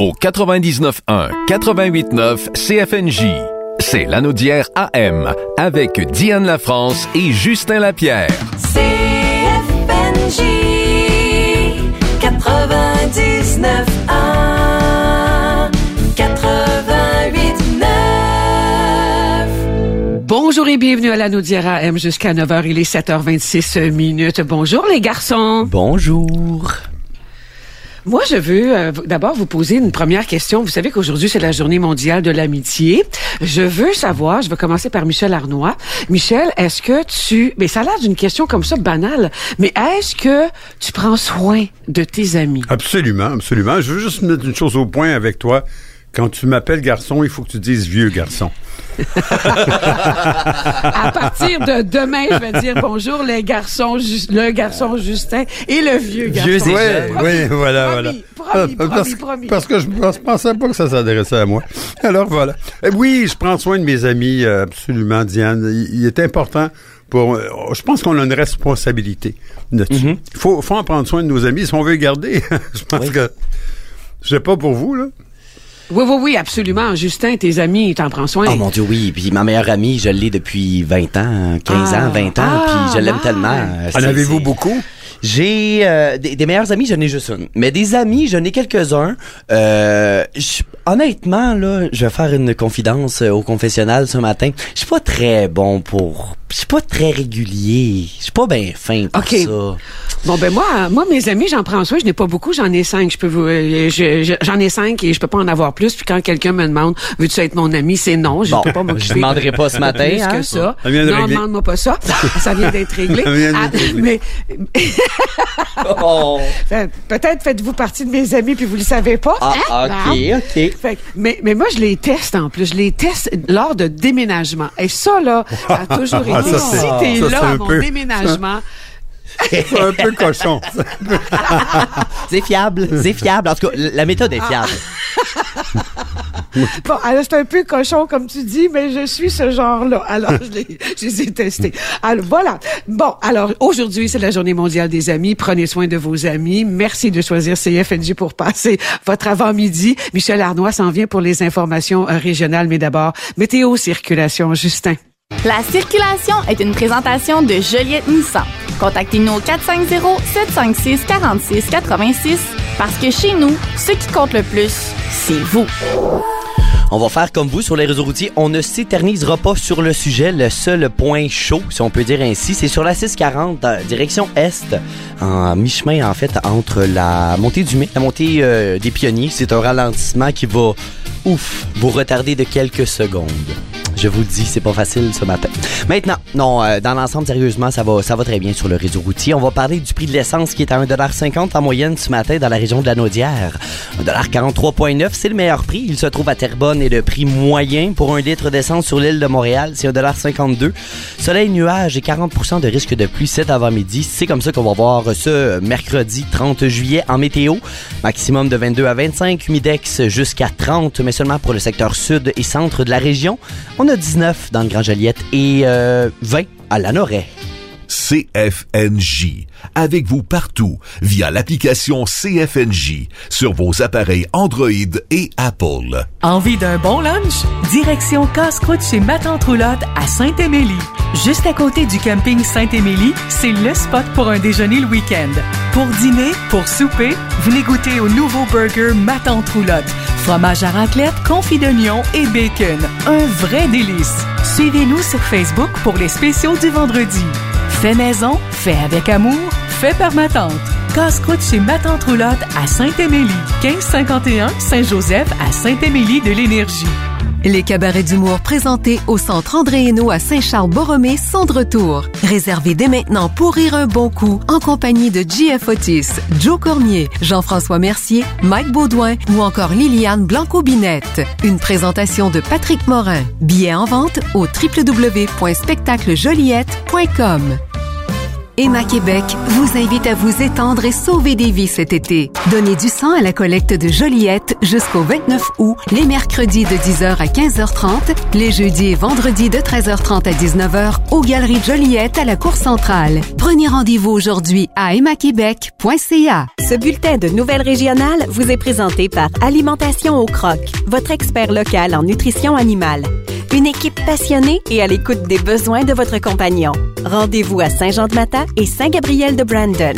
au 99.1, 88.9 CFNJ. C'est l'Anaudière AM avec Diane Lafrance et Justin Lapierre. CFNJ 99.1, 88.9. Bonjour et bienvenue à l'Anaudière AM jusqu'à 9h. Il est 7h26 . Bonjour les garçons. Bonjour. Moi, je veux d'abord vous poser une première question. Vous savez qu'aujourd'hui, c'est la Journée mondiale de l'amitié. Je veux savoir, je vais commencer par Michel Arnois. Michel, est-ce que mais ça a l'air d'une question comme ça banale, mais est-ce que tu prends soin de tes amis? Absolument, absolument. Je veux juste mettre une chose au point avec toi. Quand tu m'appelles garçon, il faut que tu dises vieux garçon. À partir de demain, je vais dire bonjour les garçons, le garçon Justin et le vieux garçon. Oui, voilà. Promis. Parce que je pensais pas que ça s'adressait à moi. Alors voilà. Oui, je prends soin de mes amis, absolument, Diane. Il est important je pense qu'on a une responsabilité là-dessus. Mm-hmm. Il faut en prendre soin de nos amis si on veut les garder. Je pense que je sais pas pour vous, là. Oui, absolument. Justin, tes amis, t'en prends soin. Oh mon Dieu, oui. Puis ma meilleure amie, je l'ai depuis 20 ans, 15 ans, 20 ans, puis je l'aime tellement. En avez-vous beaucoup? J'ai des meilleurs amis, je n'ai juste une. Mais des amis, je n'ai quelques-uns. Honnêtement, là, je vais faire une confidence au confessionnal ce matin. Je suis pas très bon je suis pas très régulier. Je suis pas bien fin pour ça. Bon, ben moi, mes amis, j'en prends soin. Je n'ai pas beaucoup, j'en ai 5. J'en ai 5 et je peux pas en avoir plus. Puis quand quelqu'un me demande, veux-tu être mon ami, c'est non. Je peux pas m'occuper. Je demanderai pas ce matin. Plus que ça. Non, demande-moi pas ça. Ça vient d'être réglé. Mais peut-être faites-vous partie de mes amis puis vous le savez pas. OK. Mais moi, je les teste en plus. Je les teste lors de déménagement. Et ça, là, ça a toujours été. Si t'es là à mon déménagement... C'est un peu cochon. C'est fiable. En tout cas, la méthode est fiable. Bon, alors c'est un peu cochon comme tu dis, mais je suis ce genre-là. Alors je les ai testés. Alors voilà. Bon, alors aujourd'hui c'est la Journée mondiale des amis. Prenez soin de vos amis. Merci de choisir CFNJ pour passer votre avant-midi. Michel Arnois s'en vient pour les informations régionales, mais d'abord météo, circulation, Justin. La circulation est une présentation de Joliette Nissan. Contactez-nous au 450-756-4686 parce que chez nous, ce qui compte le plus, c'est vous. On va faire comme vous sur les réseaux routiers. On ne s'éternisera pas sur le sujet. Le seul point chaud, si on peut dire ainsi, c'est sur la 640, direction Est, en mi-chemin, en fait, entre la montée du Mai, la montée des Pionniers. C'est un ralentissement qui va, vous retarder de quelques secondes. Je vous le dis, c'est pas facile ce matin. Maintenant, dans l'ensemble, sérieusement, ça va très bien sur le réseau routier. On va parler du prix de l'essence qui est à 1,50$ en moyenne ce matin dans la région de la Naudière. 1,43,9$, c'est le meilleur prix. Il se trouve à Terrebonne et le prix moyen pour 1 litre d'essence sur l'île de Montréal, c'est 1,52$. Soleil, nuages et 40% de risque de pluie cet avant-midi. C'est comme ça qu'on va voir ce mercredi 30 juillet en météo. Maximum de 22 à 25, humidex jusqu'à 30, mais seulement pour le secteur sud et centre de la région. On a 19 dans le Grand Joliette et 20 à Lanoraie. CFNJ, avec vous partout via l'application CFNJ sur vos appareils Android et Apple. Envie d'un bon lunch? Direction Casse-Croûte chez Ma Tante Roulotte à Saint-Émilie. Juste à côté du camping Saint-Émilie, c'est le spot pour un déjeuner le week-end. Pour dîner, pour souper, venez goûter au nouveau burger Ma Tante Roulotte. Fromage à raclette, confit d'oignon et bacon. Un vrai délice. Suivez-nous sur Facebook pour les spéciaux du vendredi. Fait maison, fait avec amour, fait par ma tante. Casse-croûte chez Ma Tante Roulotte à Saint-Émilie. 1551 Saint-Joseph à Saint-Émilie de l'Énergie. Les cabarets d'humour présentés au Centre André Hainaut à Saint-Charles-Borromée sont de retour. Réservez dès maintenant pour rire un bon coup en compagnie de J.F. Otis, Joe Cormier, Jean-François Mercier, Mike Baudouin ou encore Liliane Blanco-Binette. Une présentation de Patrick Morin. Billets en vente au www.spectaclejoliette.com. Emma Québec vous invite à vous étendre et sauver des vies cet été. Donnez du sang à la collecte de Joliette jusqu'au 29 août, les mercredis de 10h à 15h30, les jeudis et vendredis de 13h30 à 19h aux Galeries de Joliette à la Cour centrale. Prenez rendez-vous aujourd'hui à emmaquebec.ca. Ce bulletin de nouvelles régionales vous est présenté par Alimentation au Croc, votre expert local en nutrition animale. Une équipe passionnée et à l'écoute des besoins de votre compagnon. Rendez-vous à Saint-Jean-de-Mata et Saint-Gabriel-de-Brandon.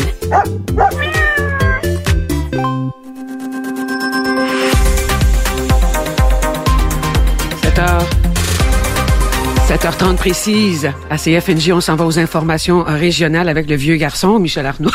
7h30 précise. À CFNJ, on s'en va aux informations régionales avec le vieux garçon, Michel Arnois.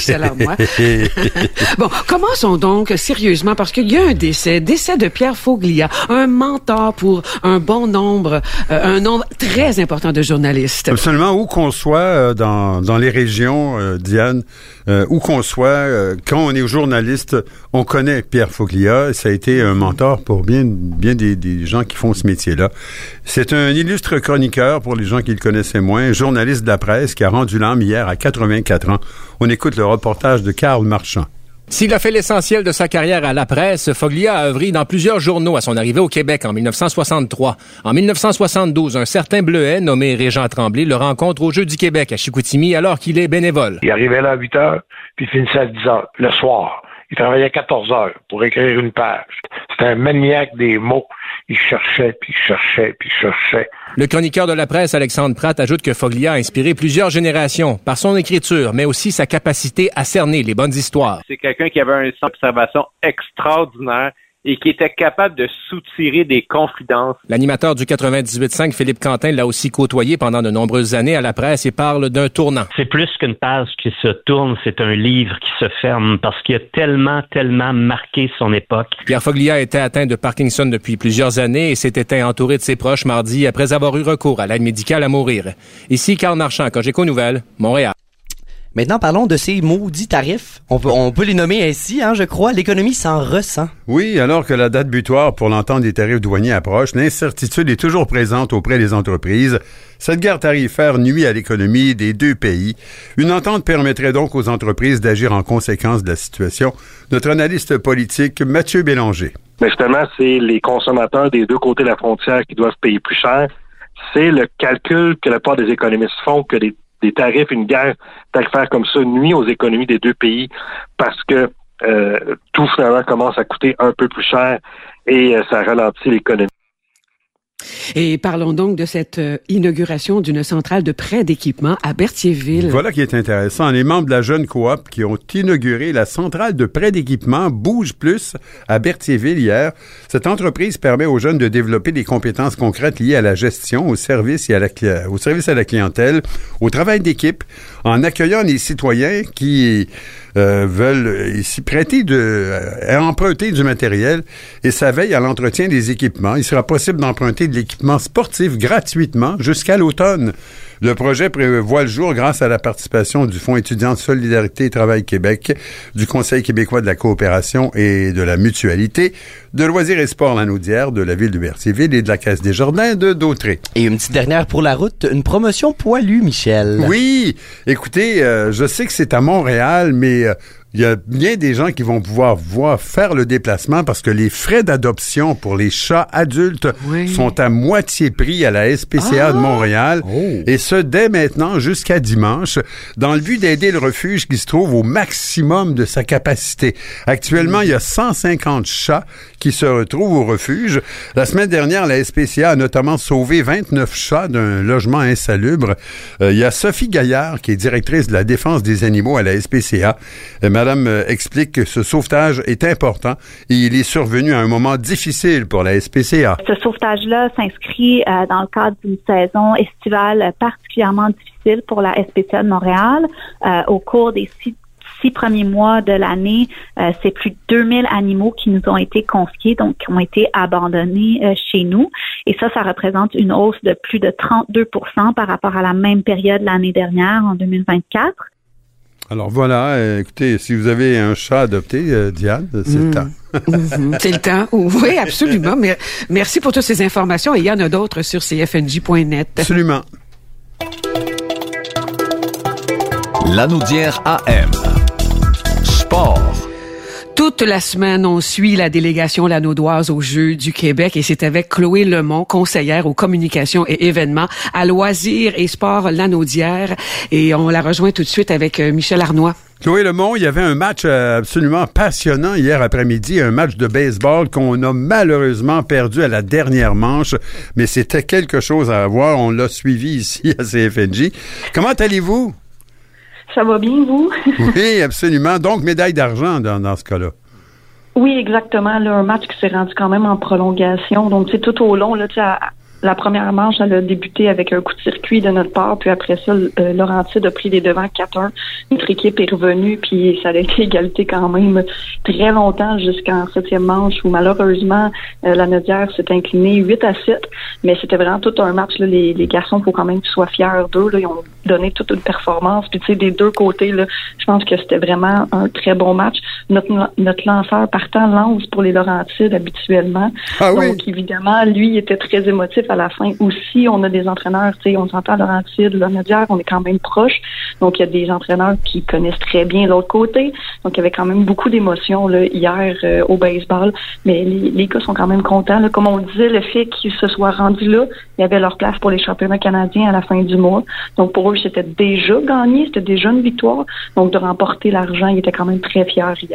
Bon, commençons donc sérieusement parce qu'il y a un décès de Pierre Foglia, un mentor pour un bon nombre, un nombre très important de journalistes. Absolument, où qu'on soit dans les régions, Diane, où qu'on soit, quand on est journaliste, on connaît Pierre Foglia. Ça a été un mentor pour bien des gens qui font ce métier-là. C'est un illustre chroniqueur, pour les gens qui le connaissaient moins, journaliste de la presse qui a rendu l'âme hier à 84 ans. On écoute le reportage de Karl Marchand. S'il a fait l'essentiel de sa carrière à la presse, Foglia a œuvré dans plusieurs journaux à son arrivée au Québec en 1963. En 1972, un certain Bleuet, nommé Régent Tremblay, le rencontre au Jeux du Québec à Chicoutimi alors qu'il est bénévole. Il arrivait là à 8 heures, puis il finissait à 10 heures, le soir. Il travaillait 14 heures pour écrire une page. C'était un maniaque des mots. Il cherchait, puis il cherchait, puis il cherchait. Le chroniqueur de la presse, Alexandre Pratt, ajoute que Foglia a inspiré plusieurs générations par son écriture, mais aussi sa capacité à cerner les bonnes histoires. C'est quelqu'un qui avait un sens d'observation extraordinaire et qui était capable de soutirer des confidences. L'animateur du 98.5, Philippe Quentin, l'a aussi côtoyé pendant de nombreuses années à la presse et parle d'un tournant. C'est plus qu'une page qui se tourne, c'est un livre qui se ferme parce qu'il a tellement marqué son époque. Pierre Foglia était atteint de Parkinson depuis plusieurs années et s'était entouré de ses proches mardi après avoir eu recours à l'aide médicale à mourir. Ici, Karl Marchand, Cogeco Nouvelles, Montréal. Maintenant, parlons de ces maudits tarifs. On peut les nommer ainsi, je crois. L'économie s'en ressent. Oui, alors que la date butoir pour l'entente des tarifs douaniers approche, l'incertitude est toujours présente auprès des entreprises. Cette guerre tarifaire nuit à l'économie des deux pays. Une entente permettrait donc aux entreprises d'agir en conséquence de la situation. Notre analyste politique, Mathieu Bélanger. Mais justement, c'est les consommateurs des deux côtés de la frontière qui doivent payer plus cher. C'est le calcul que la part des économistes font que des tarifs, une guerre tarifaire comme ça nuit aux économies des deux pays parce que tout finalement commence à coûter un peu plus cher et ça ralentit l'économie. Et parlons donc de cette inauguration d'une centrale de prêt d'équipement à Berthierville. Voilà qui est intéressant. Les membres de la jeune coop qui ont inauguré la centrale de prêt d'équipement Bouge Plus à Berthierville hier. Cette entreprise permet aux jeunes de développer des compétences concrètes liées à la gestion, au service et au service à la clientèle, au travail d'équipe, en accueillant les citoyens qui veulent ici emprunter du matériel et ça veille à l'entretien des équipements. Il sera possible d'emprunter de l'équipement sportif gratuitement jusqu'à l'automne. Le projet voit le jour grâce à la participation du Fonds étudiant de Solidarité et Travail Québec, du Conseil québécois de la coopération et de la mutualité, de Loisirs et Sports Lanaudière, de la Ville de Berthierville et de la Caisse des Jardins de Dautré. Et une petite dernière pour la route, une promotion poilue, Michel. Oui, écoutez, je sais que c'est à Montréal, mais il y a bien des gens qui vont pouvoir faire le déplacement parce que les frais d'adoption pour les chats adultes sont à moitié prix à la SPCA de Montréal. Et ce, dès maintenant jusqu'à dimanche, dans le but d'aider le refuge qui se trouve au maximum de sa capacité. Actuellement, il y a 150 chats qui se retrouvent au refuge. La semaine dernière, la SPCA a notamment sauvé 29 chats d'un logement insalubre. Il y a Sophie Gaillard, qui est directrice de la défense des animaux à la SPCA. Madame explique que ce sauvetage est important et il est survenu à un moment difficile pour la SPCA. Ce sauvetage-là s'inscrit dans le cadre d'une saison estivale particulièrement difficile pour la SPCA de Montréal. Au cours des six premiers mois de l'année, c'est plus de 2000 animaux qui nous ont été confiés, donc qui ont été abandonnés chez nous. Et ça représente une hausse de plus de 32% par rapport à la même période l'année dernière, en 2024. Alors voilà, écoutez, si vous avez un chat adopté, Diane, c'est le temps. C'est le temps, oui, absolument. Merci pour toutes ces informations et il y en a d'autres sur cfnj.net. Absolument. Lanaudière AM. Sport. Toute la semaine, on suit la délégation lanaudoise aux Jeux du Québec et c'est avec Chloé Lemont, conseillère aux communications et événements à Loisirs et Sports Lanaudière. Et on la rejoint tout de suite avec Michel Arnois. Chloé Lemont, il y avait un match absolument passionnant hier après-midi, un match de baseball qu'on a malheureusement perdu à la dernière manche, mais c'était quelque chose à voir. On l'a suivi ici à CFNJ. Comment allez-vous? Ça va bien, vous? Oui, absolument. Donc, médaille d'argent dans ce cas-là. Oui, exactement. Là, un match qui s'est rendu quand même en prolongation. Donc, c'est tout au long, là, la première manche, elle a débuté avec un coup de circuit de notre part, puis après ça, Laurentide a pris les devants 4-1. Notre équipe est revenue, puis ça a été égalité quand même très longtemps jusqu'en 7e manche où malheureusement, Lanaudière s'est incliné 8-7, mais c'était vraiment tout un match. Là. Les garçons, il faut quand même qu'ils soient fiers d'eux. Là. Ils ont donné toute une performance, puis tu sais, des deux côtés, là, je pense que c'était vraiment un très bon match. Notre lanceur partant lance pour les Laurentides habituellement. Ah oui? Donc, évidemment, lui, il était très émotif à la fin aussi. On a des entraîneurs, tu sais, on s'entend Laurentide, Lanaudière, on est quand même proches. Donc, il y a des entraîneurs qui connaissent très bien l'autre côté. Donc, il y avait quand même beaucoup d'émotions là, hier au baseball. Mais les gars sont quand même contents. Là. Comme on le disait, le fait qu'ils se soient rendus là, il y avait leur place pour les championnats canadiens à la fin du mois. Donc, pour eux, c'était déjà gagné, c'était déjà une victoire. Donc, de remporter l'argent, ils étaient quand même très fiers hier.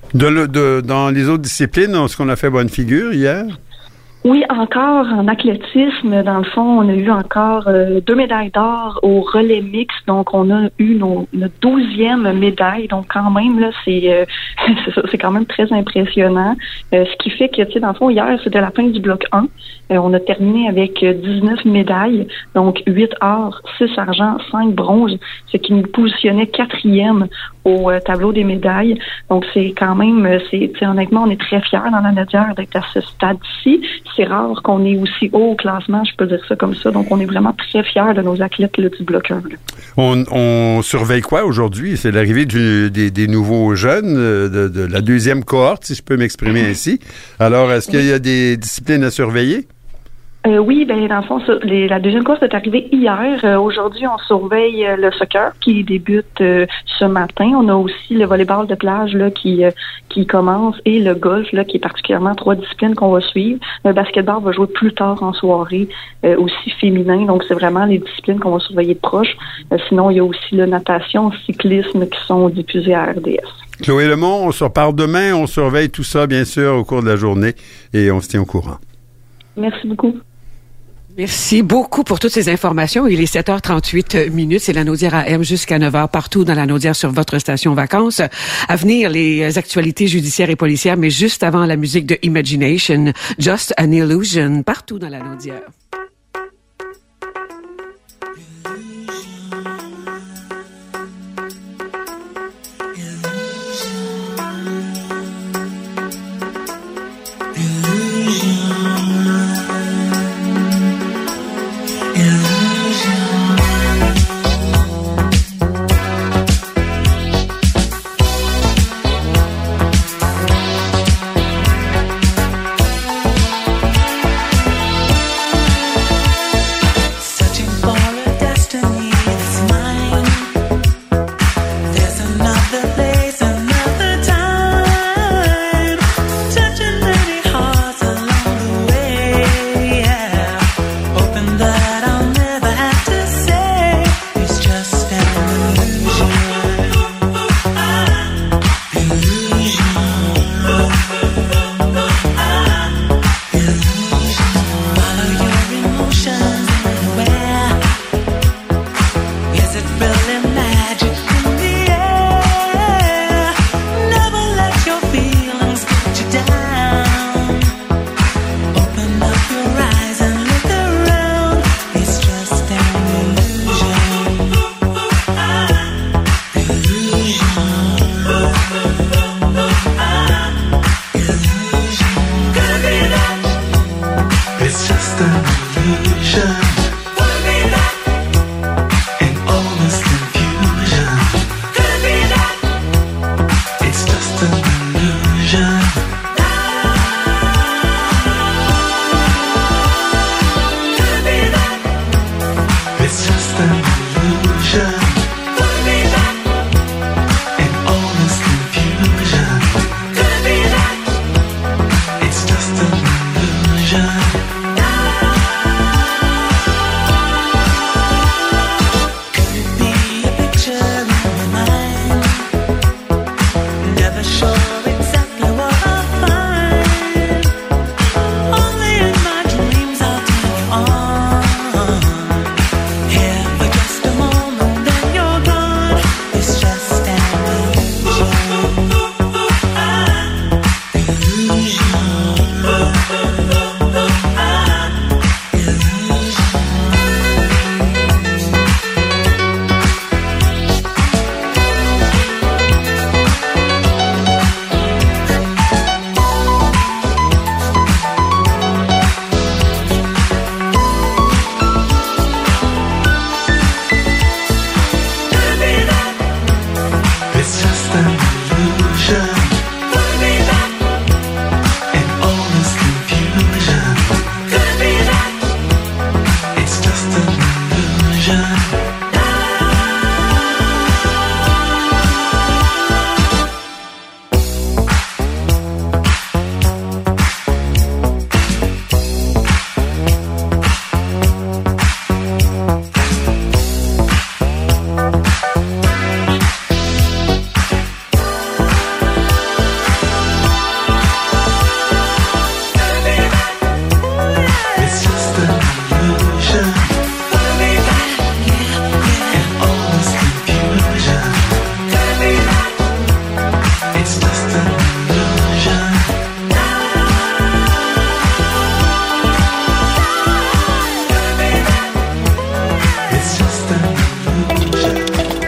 Dans les autres disciplines, est-ce qu'on a fait bonne figure hier? Oui, encore en athlétisme, dans le fond, on a eu encore 2 médailles d'or au relais mixte. Donc, on a eu notre 12e médaille. Donc, quand même, là, c'est quand même très impressionnant. Ce qui fait que, tu sais, dans le fond, hier, c'était la fin du bloc 1. On a terminé avec 19 médailles. Donc, 8 or, 6 argent, 5 bronze, ce qui nous positionnait 4e au tableau des médailles. Donc, c'est quand même, honnêtement, on est très fiers dans la Lanaudière d'être à ce stade-ci. C'est rare qu'on est aussi haut au classement, je peux dire ça comme ça. Donc, on est vraiment très fiers de nos athlètes là, du bloc 1. Là. On surveille quoi aujourd'hui? C'est l'arrivée des nouveaux jeunes, de la deuxième cohorte, si je peux m'exprimer ainsi. Alors, est-ce qu'il y a des disciplines à surveiller? Oui, ben dans le fond, la deuxième course est arrivée hier. Aujourd'hui, on surveille le soccer qui débute ce matin. On a aussi le volleyball de plage là qui commence et le golf là qui est particulièrement 3 disciplines qu'on va suivre. Le basketball va jouer plus tard en soirée, aussi féminin. Donc c'est vraiment les disciplines qu'on va surveiller de proche. Sinon, il y a aussi la natation, cyclisme qui sont diffusés à RDS. Chloé Lemont, on se reparle demain. On surveille tout ça bien sûr au cours de la journée et on se tient au courant. Merci beaucoup. Merci beaucoup pour toutes ces informations. Il est 7h38. C'est la Lanaudière AM jusqu'à 9h partout dans la Lanaudière sur votre station vacances. À venir, les actualités judiciaires et policières, mais juste avant la musique de Imagination, Just an Illusion, partout dans la Lanaudière.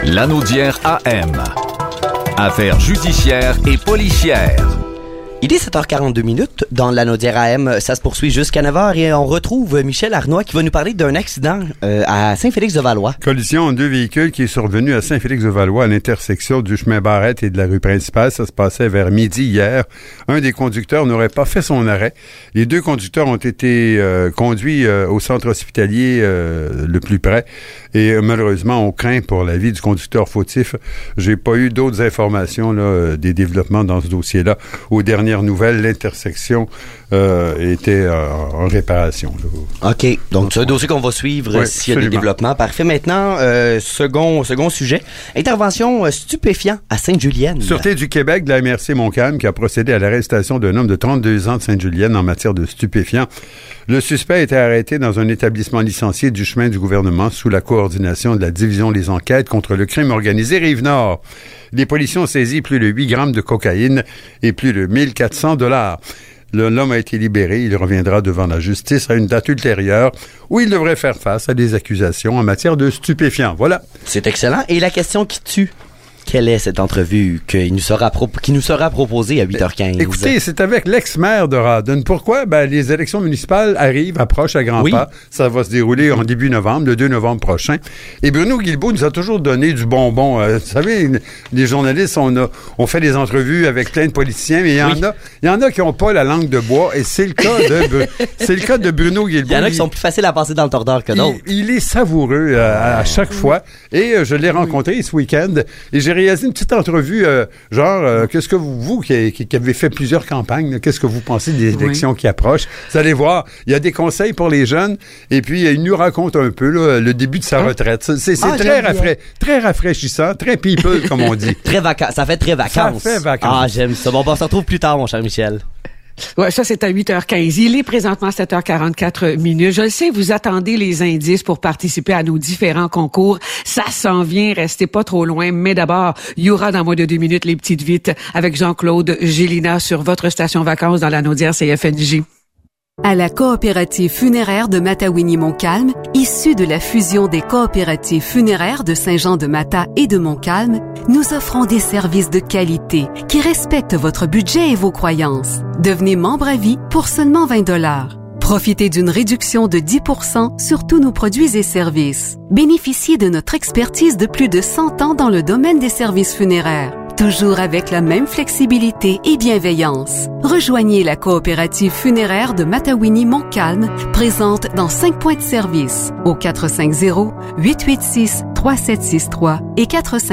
Lanaudière AM. Affaires judiciaires et policières. Il est 7h42 dans Lanaudière AM. Ça se poursuit jusqu'à 9h et on retrouve Michel Arnois qui va nous parler d'un accident à Saint-Félix-de-Valois. Collision entre deux véhicules qui est survenue à Saint-Félix-de-Valois à l'intersection du chemin Barrette et de la rue principale. Ça se passait vers midi hier. Un des conducteurs n'aurait pas fait son arrêt. Les deux conducteurs ont été conduits au centre hospitalier le plus près et malheureusement on craint pour la vie du conducteur fautif. J'ai pas eu d'autres informations là, des développements dans ce dossier-là. Aux dernières nouvelles, l'intersection était en réparation. Là. OK. Donc, c'est un dossier qu'on va suivre s'il y a des développements. Parfait. Maintenant, second sujet. Intervention stupéfiant à Sainte-Julienne. Sûreté du Québec de la MRC Montcalm qui a procédé à l'arrestation d'un homme de 32 ans de Sainte-Julienne en matière de stupéfiants. Le suspect a été arrêté dans un établissement licencié du chemin du gouvernement sous la coordination de la division des enquêtes contre le crime organisé Rive-Nord. Les policiers ont saisi plus de 8 grammes de cocaïne et plus de 1400 $. L'homme a été libéré. Il reviendra devant la justice à une date ultérieure où il devrait faire face à des accusations en matière de stupéfiants. Voilà. C'est excellent. Et la question qui tue? Quelle est cette entrevue qui nous sera proposée à 8h15? Écoutez, c'est avec l'ex-maire de Rawdon. Pourquoi? Les élections municipales approchent à grands pas. Ça va se dérouler en début novembre, le 2 novembre prochain. Et Bruno Guilbeault nous a toujours donné du bonbon. Vous savez, les journalistes, on fait des entrevues avec plein de politiciens, mais il y en a qui n'ont pas la langue de bois, et c'est le cas de Bruno Guilbeault. Il y en a qui sont plus faciles à passer dans le tordeur que d'autres. Il est savoureux à chaque fois. Et je l'ai rencontré ce week-end, et j'ai réalisé une petite entrevue, qu'est-ce que vous qui avez fait plusieurs campagnes, qu'est-ce que vous pensez des élections qui approchent? Vous allez voir, il y a des conseils pour les jeunes, et puis il nous raconte un peu là, le début de sa retraite. C'est très rafraîchissant, très people, comme on dit. Ça fait très vacances. Ça fait vacances. Ah, j'aime ça. Bon, on se retrouve plus tard, mon cher Michel. Ouais, ça, c'est à 8h15. Il est présentement 7h44. Je le sais, vous attendez les indices pour participer à nos différents concours. Ça s'en vient, restez pas trop loin. Mais d'abord, il y aura dans moins de 2 minutes les petites vites avec Jean-Claude Gélina sur votre station vacances dans la Lanaudière CFNJ. À la coopérative funéraire de Matawini-Montcalm, issue de la fusion des coopératives funéraires de Saint-Jean-de-Mata et de Montcalm, nous offrons des services de qualité qui respectent votre budget et vos croyances. Devenez membre à vie pour seulement 20 $. Profitez d'une réduction de 10% sur tous nos produits et services. Bénéficiez de notre expertise de plus de 100 ans dans le domaine des services funéraires. Toujours avec la même flexibilité et bienveillance. Rejoignez la coopérative funéraire de Matawini-Montcalm, présente dans 5 points de service, au 450-886-3763 et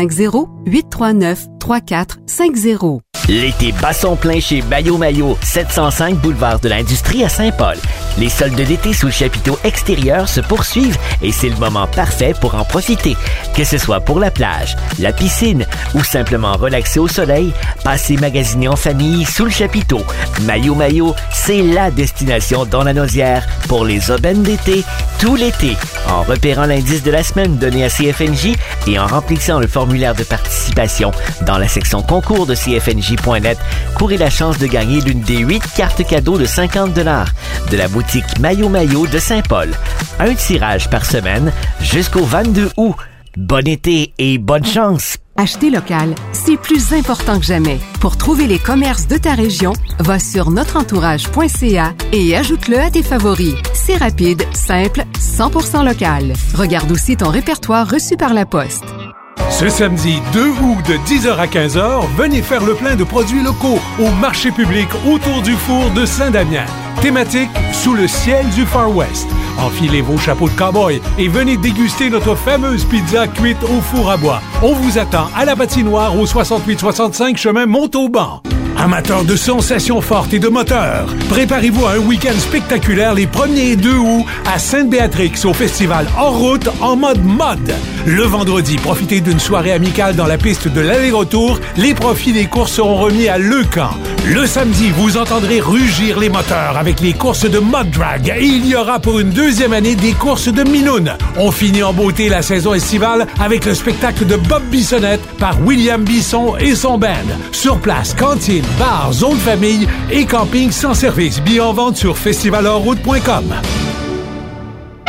450-839-3450. L'été bat son plein chez Mayo, 705 boulevard de l'Industrie à Saint-Paul. Les soldes d'été sous le chapiteau extérieur se poursuivent et c'est le moment parfait pour en profiter. Que ce soit pour la plage, la piscine ou simplement relaxer au soleil, passez magasiner en famille sous le chapiteau. Mayo, c'est la destination dans la Naudière pour les aubaines d'été tout l'été. En repérant l'indice de la semaine donné à CFNJ et en remplissant le formulaire de participation dans la section concours de CFNJ.net, courez la chance de gagner l'une des 8 cartes cadeaux de 50 $ de la boutique Mayo de Saint-Paul. Un tirage par semaine jusqu'au 22 août. Bon été et bonne chance! Acheter local, c'est plus important que jamais. Pour trouver les commerces de ta région, va sur notreentourage.ca et ajoute-le à tes favoris. C'est rapide, simple, 100% local. Regarde aussi ton répertoire reçu par la poste. Ce samedi 2 août de 10h à 15h, venez faire le plein de produits locaux au marché public autour du four de Saint-Damien. Thématique sous le ciel du Far West. Enfilez vos chapeaux de cow-boy et venez déguster notre fameuse pizza cuite au four à bois. On vous attend à la patinoire au 6865 chemin Montauban. Amateurs de sensations fortes et de moteurs, préparez-vous à un week-end spectaculaire les 1er et 2 août à Sainte-Béatrix au festival Hors Route en mode mode. Le vendredi, profitez d'une soirée amicale dans la piste de l'aller-retour. Les profits des courses seront remis à Leucan. Le samedi, vous entendrez rugir les moteurs avec les courses de mud drag et il y aura pour une 2e année des courses de minoune. On finit en beauté la saison estivale avec le spectacle de Bob Bissonnette par William Bisson et son band. Sur place, cantine, bar, zone famille et camping sans service. Billets en vente sur festivalheuroute.com.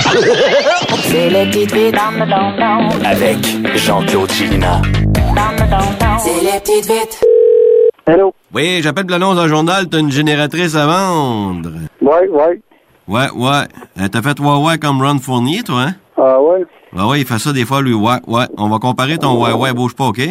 C'est les petites vites dans le don-don. Avec Jean-Claude Gélina. C'est les petites vites. Hello. Oui, j'appelle pour l'annonce dans le journal, t'as une génératrice à vendre. Ouais. Ouais. T'as fait ouais comme Ron Fournier, toi, hein? Ah ouais? Ouais, il fait ça des fois, lui, ouais. On va comparer ton ouais, bouge pas, OK?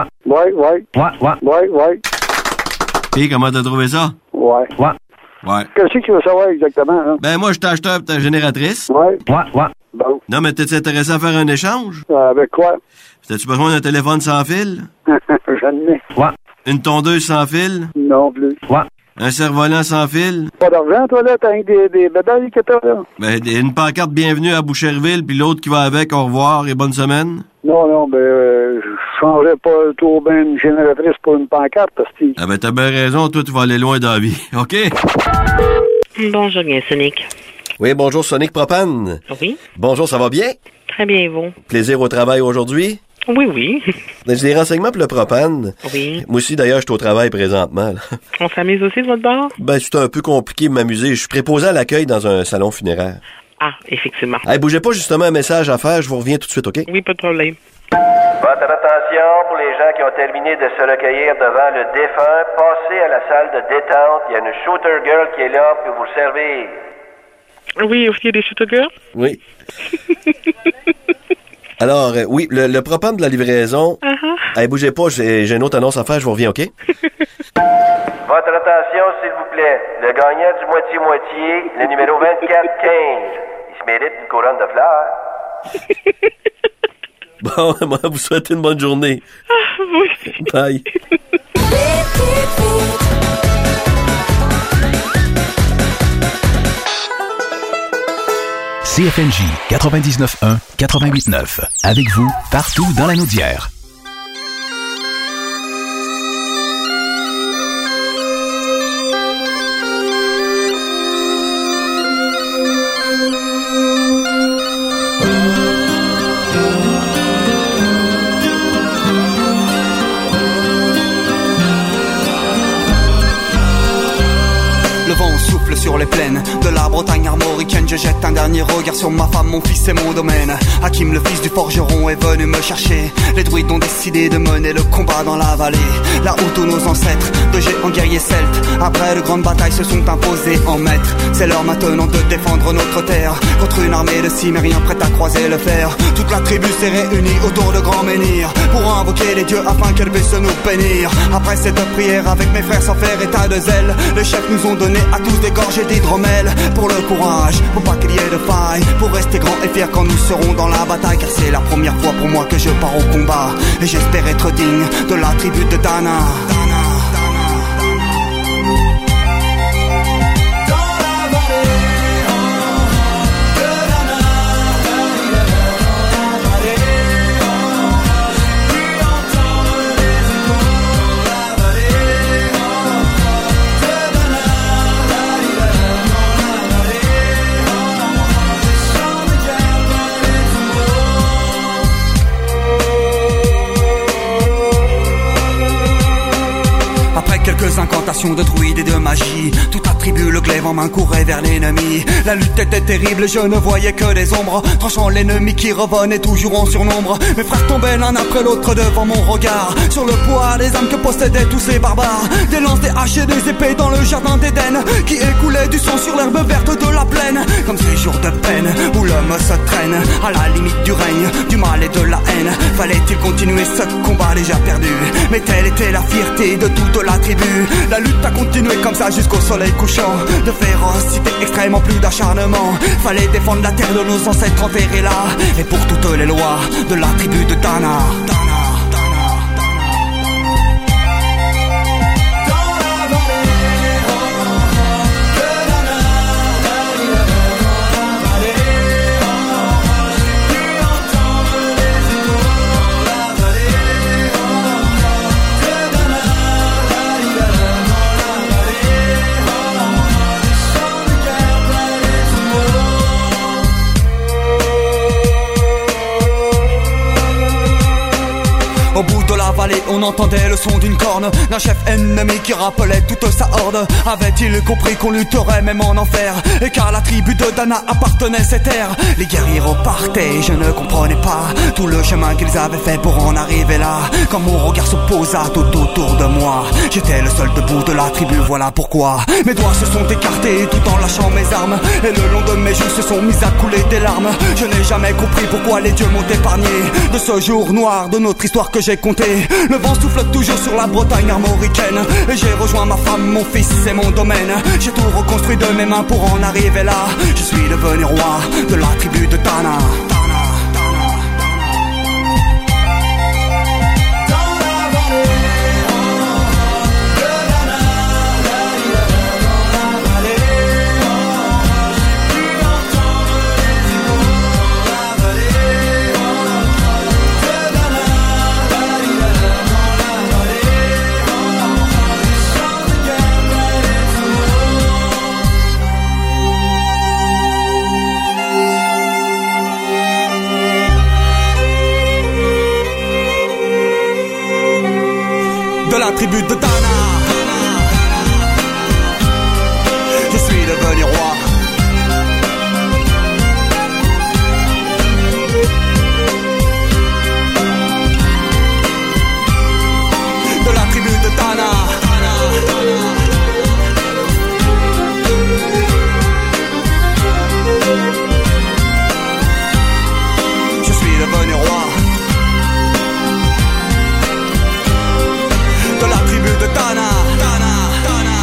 Ouais. Pis, comment t'as trouvé ça? Ouais. Qu'est-ce que tu veux savoir exactement, hein? Ben, moi, je t'ai acheté ta génératrice. Ouais. Bon. Non, mais t'es intéressé à faire un échange? Avec quoi? T'as-tu besoin d'un téléphone sans fil? Jamais. Une tondeuse sans fil? Non plus. Un cerf-volant sans fil? Pas d'argent, toi, là? T'as des bédailles que t'as, là? Ben, une pancarte bienvenue à Boucherville, puis l'autre qui va avec, au revoir et bonne semaine? Non, je changerais pas trop bien une génératrice pour une pancarte, parce que... Ah ben, t'as bien raison, toi, tu vas aller loin dans la vie, OK? Bonjour, bien, Sonic. Oui, bonjour, Sonic Propane. Oui. Bonjour, ça va bien? Très bien, vous? Plaisir au travail aujourd'hui? Oui. J'ai des renseignements pour le propane. Oui. Moi aussi, d'ailleurs, je suis au travail présentement. Là. On s'amuse aussi de votre bord? Ben, c'est un peu compliqué de m'amuser. Je suis préposé à l'accueil dans un salon funéraire. Ah, effectivement. Hey, bougez pas, justement, un message à faire. Je vous reviens tout de suite, OK? Oui, pas de problème. Votre attention pour les gens qui ont terminé de se recueillir devant le défunt. Passez à la salle de détente. Il y a une shooter girl qui est là pour vous servir. Oui, est-ce qu'il y a des shooter girls? Oui. Alors, oui, le propane de la livraison. Hey, bougez pas, j'ai une autre annonce à faire, je vous reviens, OK? Votre attention, s'il vous plaît. Le gagnant du moitié-moitié, le numéro 2415. Il se mérite une couronne de fleurs. Bon, moi, vous souhaitez une bonne journée. Oui. Bye. CFNJ 99.1, 88.9. Avec vous, partout dans la Naudière. Le vent souffle sur les plaines de la Bretagne armoricaine. Je jette un dernier regard sur ma femme, mon fils et mon domaine. Hakim, le fils du forgeron, est venu me chercher. Les druides ont décidé de mener le combat dans la vallée, là où tous nos ancêtres, de géants guerriers celtes, après de grandes batailles se sont imposés en maîtres. C'est l'heure maintenant de défendre notre terre contre une armée de cimériens prête à croiser le fer. Toute la tribu s'est réunie autour de grands menhirs pour invoquer les dieux afin qu'elle puisse nous bénir. Après cette prière avec mes frères sans faire état de zèle, les chefs nous ont donné à tous des gorgées d'hydromel. Pour le courage, pour pas qu'il y ait de faille, pour rester grand et fier quand nous serons dans la bataille. Car c'est la première fois pour moi que je pars au combat, et j'espère être digne de la tribu de Dana. Quelques incantations de druides et de magie, toute la tribu, le glaive en main, courait vers l'ennemi. La lutte était terrible, je ne voyais que des ombres, tranchant l'ennemi qui revenait toujours en surnombre. Mes frères tombaient l'un après l'autre devant mon regard, sur le poids des âmes que possédaient tous ces barbares. Des lances, des haches et des épées dans le jardin d'Éden, qui écoulait du sang sur l'herbe verte de la plaine. Comme ces jours de peine où l'homme se traîne à la limite du règne, du mal et de la haine. Fallait-il continuer ce combat déjà perdu? Mais telle était la fierté de toute la tribu. La lutte a continué comme ça jusqu'au soleil couchant. De férocité extrêmement, plus d'acharnement. Fallait défendre la terre de nos ancêtres enterrés là, et pour toutes les lois de la tribu de Dana. on entendait le son d'une corne d'un chef ennemi qui rappelait toute sa horde. Avait-il compris qu'on lutterait même en enfer, et qu'à la tribu de Dana appartenait cette terre? Les guerriers repartaient, je ne comprenais pas tout le chemin qu'ils avaient fait pour en arriver là. Quand mon regard se posa tout autour de moi, j'étais le seul debout de la tribu, voilà pourquoi mes doigts se sont écartés tout en lâchant mes armes, et le long de mes joues se sont mis à couler des larmes. Je n'ai jamais compris pourquoi les dieux m'ont épargné de ce jour noir de notre histoire que j'ai compté. Le vent souffle toujours sur la Bretagne armoricaine, et j'ai rejoint ma femme, mon fils et mon domaine. J'ai tout reconstruit de mes mains pour en arriver là. Je suis devenu roi de la tribu de Dana. De la tribu de Dana, je suis devenu roi. De la tribu de Dana. Je suis devenu roi. De la tribu de Dana, Dana, Dana,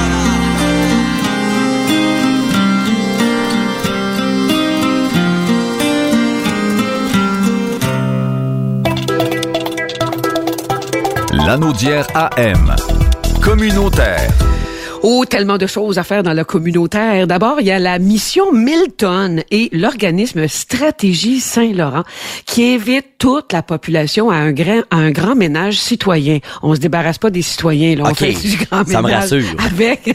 Dana. Lanaudière AM. Communautaire. Oh, tellement de choses à faire dans le communautaire. D'abord, il y a la mission Milton et l'organisme Stratégie Saint-Laurent qui invite toute la population à un grand ménage citoyen. On se débarrasse pas des citoyens, là. On fait du grand ça ménage me rassure. avec.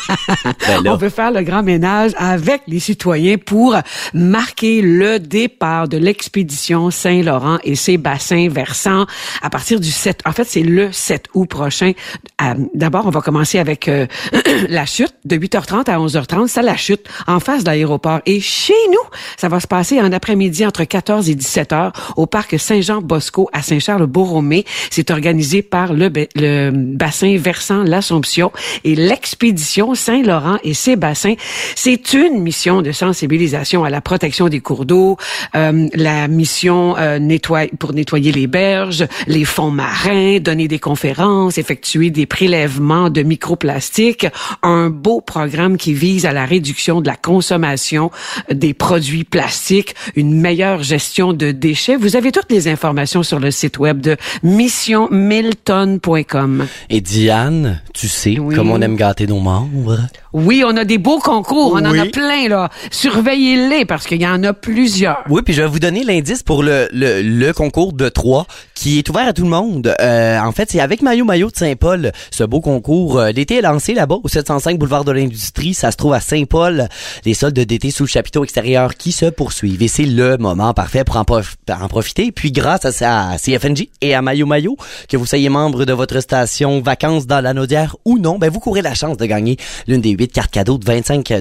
On veut faire le grand ménage avec les citoyens pour marquer le départ de l'expédition Saint-Laurent et ses bassins versants à partir du 7. En fait, c'est le 7 août prochain. D'abord, on va commencer avec la chute de 8h30 à 11h30, c'est la chute en face de l'aéroport. Et chez nous, ça va se passer en après-midi entre 14 et 17h au parc Saint-Jean-Bosco à Saint-Charles-Borromée. C'est organisé par le bassin versant l'Assomption et l'expédition Saint-Laurent et ses bassins. C'est une mission de sensibilisation à la protection des cours d'eau, la mission pour nettoyer les berges, les fonds marins, donner des conférences, effectuer des prélèvements de microplastiques. Un beau programme qui vise à la réduction de la consommation des produits plastiques, une meilleure gestion de déchets. Vous avez toutes les informations sur le site web de missionmilton.com. Et Diane, tu sais, comme on aime gâter nos membres. Oui, on a des beaux concours, on en a plein, là. Surveillez-les parce qu'il y en a plusieurs. Oui, puis je vais vous donner l'indice pour le concours de 3 qui est ouvert à tout le monde. En fait, c'est avec Maillot de Saint-Paul, ce beau concours. L'été est lancé là-bas au 705 boulevard de l'Industrie. Ça se trouve à Saint-Paul. Les soldes d'été sous le chapiteau extérieur qui se poursuivent. Et c'est le moment parfait pour en profiter. Puis grâce à CFNJ et à Maillot, que vous soyez membre de votre station Vacances dans la Naudière ou non, ben vous courez la chance de gagner l'une des 8 cartes cadeaux de 50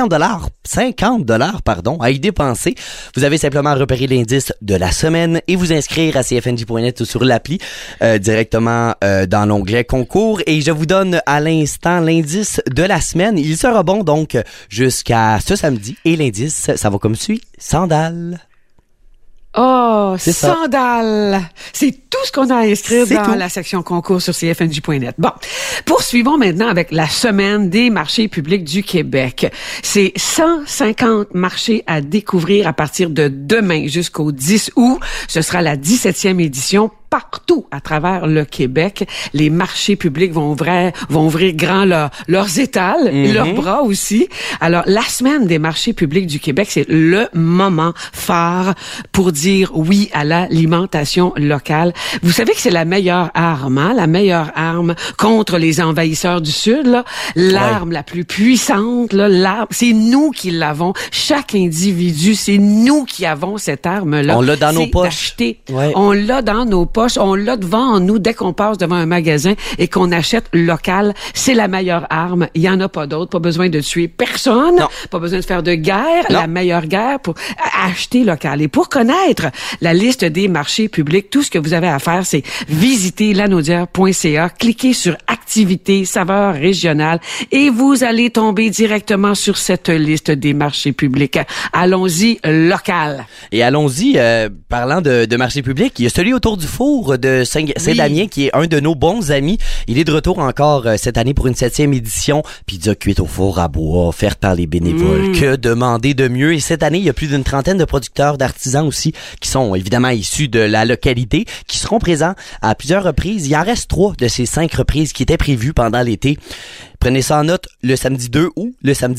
$, pardon, à y dépenser. Vous avez simplement à repérer l'indice de la semaine et vous inscrire à cfnj.net ou sur l'appli directement dans l'onglet concours. Et je vous donne à l'instant l'indice de la semaine. Il sera bon donc jusqu'à ce samedi. Et l'indice, ça va comme suit. Sandales. Oh, sandales! C'est tout ce qu'on a à inscrire dans la section concours sur cfnj.net. Bon, poursuivons maintenant avec la semaine des marchés publics du Québec. C'est 150 marchés à découvrir à partir de demain jusqu'au 10 août. Ce sera la 17e édition. Partout à travers le Québec, les marchés publics vont ouvrir grand leurs étals et leurs bras aussi. Alors, la semaine des marchés publics du Québec, c'est le moment phare pour dire oui à l'alimentation locale. Vous savez que c'est la meilleure arme, hein? La meilleure arme contre les envahisseurs du Sud, là. L'arme la plus puissante, là, l'arme, c'est nous qui l'avons. Chaque individu, c'est nous qui avons cette arme-là. On l'a dans nos poches. On l'a dans nos poches. poche, on l'a devant nous dès qu'on passe devant un magasin et qu'on achète local. C'est la meilleure arme. Il y en a pas d'autre. Pas besoin de tuer personne. Non. Pas besoin de faire de guerre. Non. La meilleure guerre pour acheter local. Et pour connaître la liste des marchés publics, tout ce que vous avez à faire, c'est visiter lanaudière.ca, cliquer sur activités, saveurs régionales et vous allez tomber directement sur cette liste des marchés publics. Allons-y local. Et allons-y, parlant de marchés publics, il y a celui autour du four de Saint-Damien qui est un de nos bons amis. Il est de retour encore cette année pour une 7e édition. Pizza cuite au four à bois, offerte par les bénévoles. Que demander de mieux? Et cette année, il y a plus d'une trentaine de producteurs, d'artisans aussi, qui sont évidemment issus de la localité, qui seront présents à plusieurs reprises. Il en reste 3 de ces 5 reprises qui étaient prévues pendant l'été. Prenez ça en note, le samedi 2 août, le samedi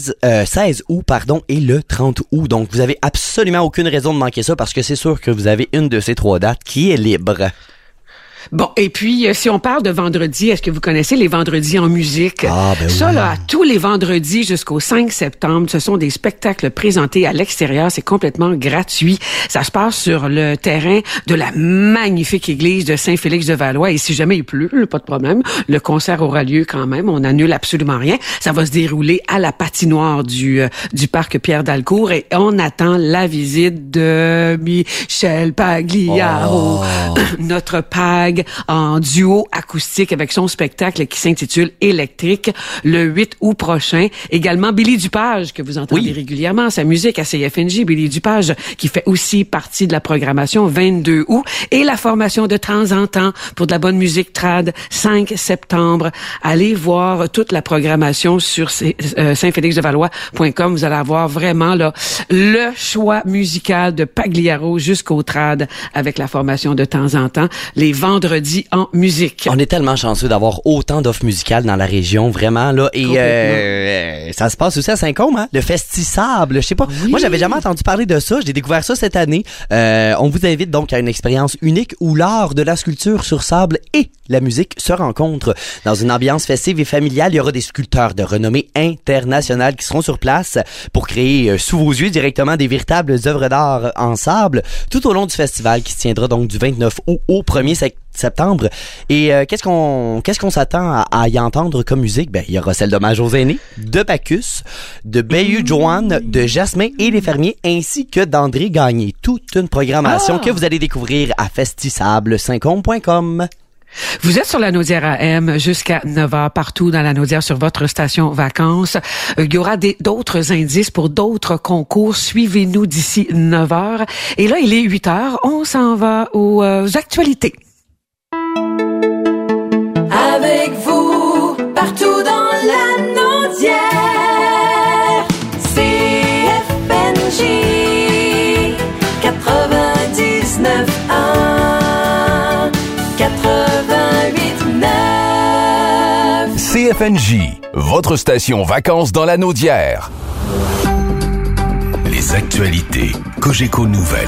16 août, et le 30 août. Donc, vous avez absolument aucune raison de manquer ça parce que c'est sûr que vous avez une de ces 3 dates qui est libre. Bon, et puis, si on parle de vendredi, est-ce que vous connaissez les vendredis en musique? Ah, ben ça, oui. là, tous les vendredis jusqu'au 5 septembre, ce sont des spectacles présentés à l'extérieur. C'est complètement gratuit. Ça se passe sur le terrain de la magnifique église de Saint-Félix-de-Valois. Et si jamais il pleut, pas de problème, le concert aura lieu quand même. On n'annule absolument rien. Ça va se dérouler à la patinoire du parc Pierre-Dalcourt et on attend la visite de Michel Pagliaro, notre Pag en duo acoustique avec son spectacle qui s'intitule Électrique le 8 août prochain. Également Billy Dupage, que vous entendez régulièrement, sa musique à CFNJ, Billy Dupage, qui fait aussi partie de la programmation 22 août. Et la formation de temps en temps pour de la bonne musique trad, 5 septembre. Allez voir toute la programmation sur saintfélixdevalois.com. Vous allez avoir vraiment là le choix musical de Pagliaro jusqu'au trad avec la formation de temps en temps. Les vendredis en musique. On est tellement chanceux d'avoir autant d'offres musicales dans la région, vraiment, là. Et ça se passe aussi à Saint-Côme, hein? Le Festisable, je sais pas. Oui. Moi, j'avais jamais entendu parler de ça. J'ai découvert ça cette année. On vous invite donc à une expérience unique où l'art de la sculpture sur sable et la musique se rencontrent. Dans une ambiance festive et familiale, il y aura des sculpteurs de renommée internationale qui seront sur place pour créer sous vos yeux directement des véritables œuvres d'art en sable tout au long du festival qui se tiendra donc du 29 août au 1er septembre. Et qu'est-ce qu'on s'attend à y entendre comme musique? Ben, il y aura celle d'hommage aux aînés, de Bacchus, de Bayou Joanne, de Jasmin et les fermiers, ainsi que d'André Gagné. Toute une programmation que vous allez découvrir à festisable5com.com. Vous êtes sur la Naudière AM jusqu'à 9h partout dans la Naudière sur votre station vacances. Il y aura d'autres indices pour d'autres concours. Suivez-nous d'ici 9h. Et là, il est 8h. On s'en va aux actualités. Avec vous, partout dans la Naudière, CFNJ 99.1, 88.9. CFNJ, votre station vacances dans la Naudière. Les actualités Cogeco Nouvelles.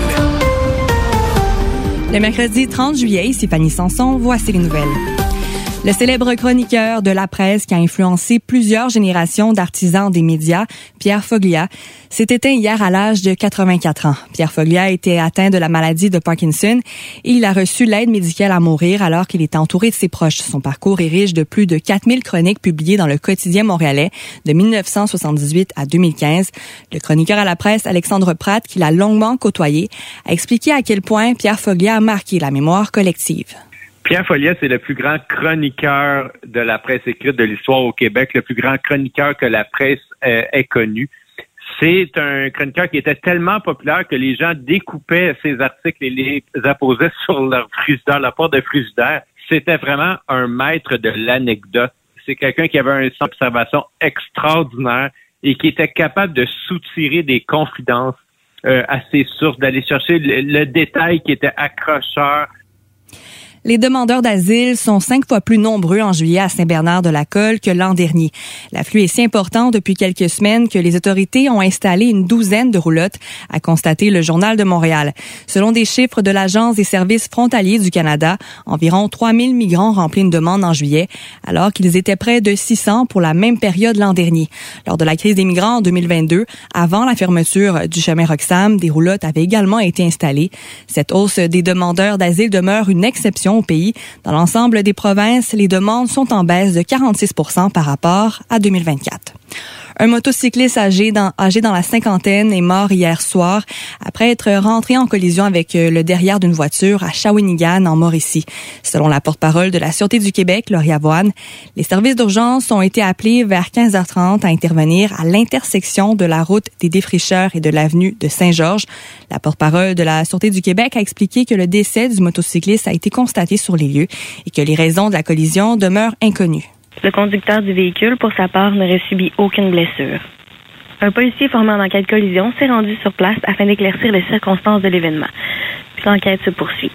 Le mercredi 30 juillet, ici Fanny Sanson, voici les nouvelles. Le célèbre chroniqueur de la presse qui a influencé plusieurs générations d'artisans des médias, Pierre Foglia, s'est éteint hier à l'âge de 84 ans. Pierre Foglia était atteint de la maladie de Parkinson et il a reçu l'aide médicale à mourir alors qu'il était entouré de ses proches. Son parcours est riche de plus de 4000 chroniques publiées dans le quotidien montréalais de 1978 à 2015. Le chroniqueur à la presse, Alexandre Pratt, qui l'a longuement côtoyé, a expliqué à quel point Pierre Foglia a marqué la mémoire collective. Pierre Foglia, c'est le plus grand chroniqueur de la presse écrite de l'histoire au Québec, le plus grand chroniqueur que la presse ait connu. C'est un chroniqueur qui était tellement populaire que les gens découpaient ses articles et les apposaient sur leur frigidaire, leur porte de frigidaire. C'était vraiment un maître de l'anecdote. C'est quelqu'un qui avait un sens d'observation extraordinaire et qui était capable de soutirer des confidences à ses sources, d'aller chercher le détail qui était accrocheur. Les demandeurs d'asile sont 5 fois plus nombreux en juillet à Saint-Bernard-de-la-Colle que l'an dernier. L'afflux est si important depuis quelques semaines que les autorités ont installé une douzaine de roulottes, a constaté le Journal de Montréal. Selon des chiffres de l'Agence des services frontaliers du Canada, environ 3000 migrants ont rempli une demande en juillet, alors qu'ils étaient près de 600 pour la même période l'an dernier. Lors de la crise des migrants en 2022, avant la fermeture du chemin Roxham, des roulottes avaient également été installées. Cette hausse des demandeurs d'asile demeure une exception au pays. Dans l'ensemble des provinces, les demandes sont en baisse de 46% par rapport à 2024. Un motocycliste âgé dans la cinquantaine est mort hier soir après être rentré en collision avec le derrière d'une voiture à Shawinigan, en Mauricie. Selon la porte-parole de la Sûreté du Québec, Laurie Avoine, les services d'urgence ont été appelés vers 15h30 à intervenir à l'intersection de la route des Défricheurs et de l'avenue de Saint-Georges. La porte-parole de la Sûreté du Québec a expliqué que le décès du motocycliste a été constaté sur les lieux et que les raisons de la collision demeurent inconnues. Le conducteur du véhicule, pour sa part, n'aurait subi aucune blessure. Un policier formé en enquête collision s'est rendu sur place afin d'éclaircir les circonstances de l'événement. Puis l'enquête se poursuit.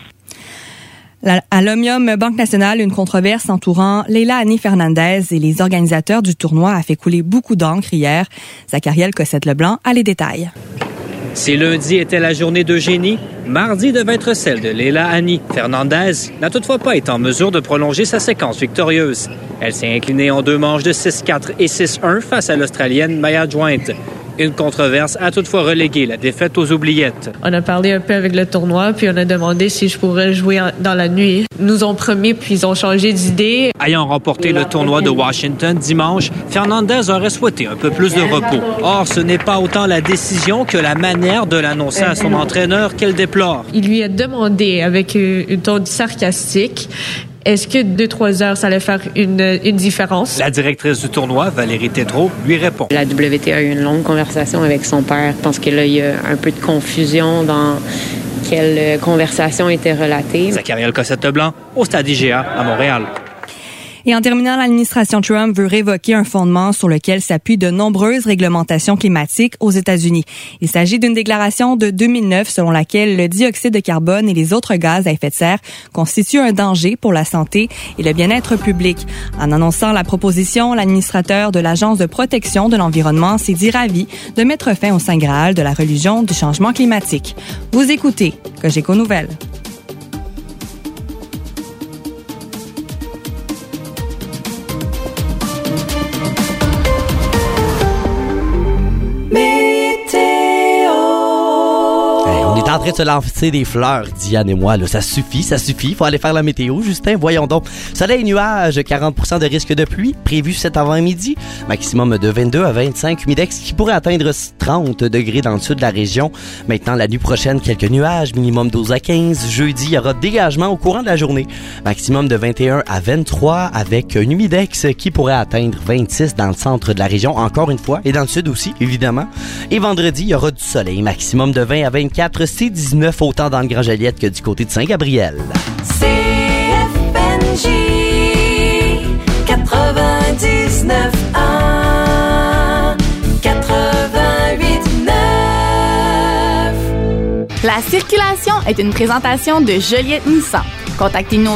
À l'Omnium Banque Nationale, une controverse entourant Leila Annie Fernandez et les organisateurs du tournoi a fait couler beaucoup d'encre hier. Zachariel Cossette-Leblanc a les détails. Si lundi était la journée d'Eugénie, mardi devait être celle de Leila Annie. Fernandez n'a toutefois pas été en mesure de prolonger sa séquence victorieuse. Elle s'est inclinée en 2 manches de 6-4 et 6-1 face à l'Australienne Maya Joint. Une controverse a toutefois relégué la défaite aux oubliettes. On a parlé un peu avec le tournoi, puis on a demandé si je pourrais jouer dans la nuit. Ils nous ont promis, puis ils ont changé d'idée. Ayant remporté le tournoi de Washington dimanche, Fernandez aurait souhaité un peu plus de repos. Or, ce n'est pas autant la décision que la manière de l'annoncer à son entraîneur qu'elle déplore. Il lui a demandé avec une ton sarcastique. Est-ce que 2-3 heures, ça allait faire une différence? La directrice du tournoi, Valérie Tétrault, lui répond. La WTA a eu une longue conversation avec son père. Je pense que là, il y a un peu de confusion dans quelle conversation était relatée. Zachariel Cossette-Leblanc, au Stade IGA à Montréal. Et en terminant, l'administration Trump veut révoquer un fondement sur lequel s'appuient de nombreuses réglementations climatiques aux États-Unis. Il s'agit d'une déclaration de 2009 selon laquelle le dioxyde de carbone et les autres gaz à effet de serre constituent un danger pour la santé et le bien-être public. En annonçant la proposition, l'administrateur de l'Agence de protection de l'environnement s'est dit ravi de mettre fin au Saint Graal de la religion du changement climatique. Vous écoutez Cogeco Nouvelles. En train de se lancer des fleurs, Diane et moi. Là, ça suffit. Faut aller faire la météo, Justin. Voyons donc. Soleil, nuages, 40% de risque de pluie, prévu cet avant-midi. Maximum de 22 à 25. Humidex qui pourrait atteindre 30 degrés dans le sud de la région. Maintenant, la nuit prochaine, quelques nuages, minimum 12 à 15. Jeudi, il y aura dégagement au courant de la journée. Maximum de 21 à 23 avec un humidex qui pourrait atteindre 26 dans le centre de la région, encore une fois, et dans le sud aussi, évidemment. Et vendredi, il y aura du soleil. Maximum de 20 à 24. C'est 19 autant dans le Grand Joliette que du côté de Saint-Gabriel. CFNJ 99.1 88.9. La circulation est une présentation de Joliette Nissan. Contactez-nous au